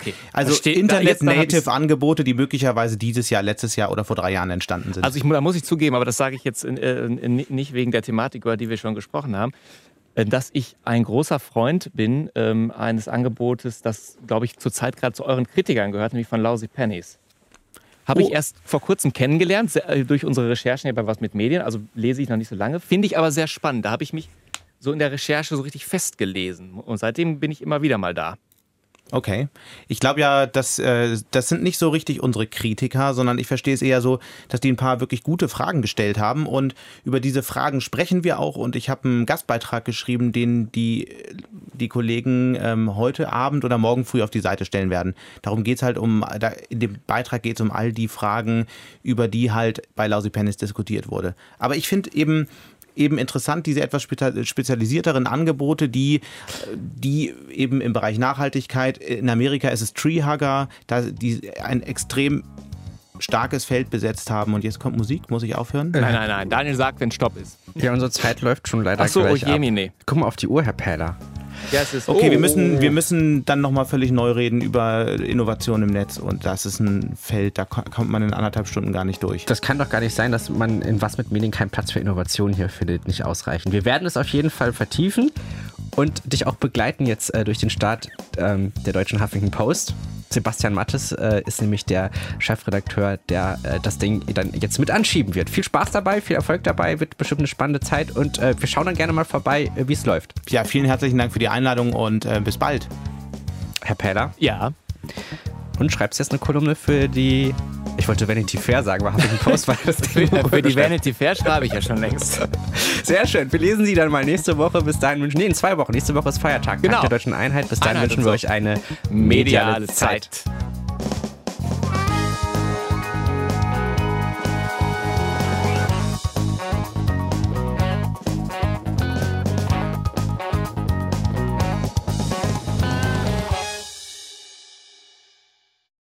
Speaker 4: Internet-Native-Angebote, die möglicherweise dieses Jahr, letztes Jahr oder vor 3 Jahren entstanden sind.
Speaker 3: Also da muss ich zugeben, aber das sage ich jetzt nicht wegen der Thematik, über die wir schon gesprochen haben, dass ich ein großer Freund bin eines Angebotes, das, glaube ich, zurzeit gerade zu euren Kritikern gehört, nämlich von Lousy Pennies. Habe ich erst vor kurzem kennengelernt, durch unsere Recherchen hier bei Was mit Medien, also lese ich noch nicht so lange, finde ich aber sehr spannend. Da habe ich mich so in der Recherche so richtig festgelesen und seitdem bin ich immer wieder mal da.
Speaker 4: Okay. Ich glaube ja, das sind nicht so richtig unsere Kritiker, sondern ich verstehe es eher so, dass die ein paar wirklich gute Fragen gestellt haben und über diese Fragen sprechen wir auch und ich habe einen Gastbeitrag geschrieben, den die Kollegen heute Abend oder morgen früh auf die Seite stellen werden. Darum geht es halt in dem Beitrag geht es um all die Fragen, über die halt bei Lousy Pennies diskutiert wurde. Aber ich finde eben interessant, diese etwas spezialisierteren Angebote, die eben im Bereich Nachhaltigkeit, in Amerika ist es Treehugger, die ein extrem starkes Feld besetzt haben. Und jetzt kommt Musik, muss ich aufhören?
Speaker 3: Nein, Daniel sagt, wenn Stopp ist.
Speaker 2: Ja, unsere Zeit läuft schon leider
Speaker 3: gleich
Speaker 2: ab. Guck mal auf die Uhr, Herr Pähler.
Speaker 3: Ja, es ist
Speaker 4: okay, wir müssen dann nochmal völlig neu reden über Innovation im Netz und das ist ein Feld, da kommt man in 1,5 Stunden gar nicht durch.
Speaker 2: Das kann doch gar nicht sein, dass man in Was mit Medien keinen Platz für Innovation hier findet, nicht ausreichend. Wir werden es auf jeden Fall vertiefen und dich auch begleiten jetzt durch den Start der deutschen Huffington Post. Sebastian Mattes ist nämlich der Chefredakteur, der das Ding dann jetzt mit anschieben wird. Viel Spaß dabei, viel Erfolg dabei, wird bestimmt eine spannende Zeit und wir schauen dann gerne mal vorbei, wie es läuft.
Speaker 4: Ja, vielen herzlichen Dank für die Einladung und bis bald.
Speaker 2: Herr Pähler?
Speaker 3: Ja.
Speaker 2: Und schreibst jetzt eine Kolumne für die... Ich wollte Vanity Fair sagen, aber Huffington Post war das Ding.
Speaker 3: Für die Vanity Fair schreibe ich ja schon längst.
Speaker 2: Sehr schön. Wir lesen Sie dann mal nächste Woche. Bis dahin wünschen... in 2 Wochen. Nächste Woche ist Feiertag.
Speaker 3: Genau.
Speaker 2: Tag der Deutschen Einheit. Bis dahin wünschen wir euch eine
Speaker 3: mediale Zeit.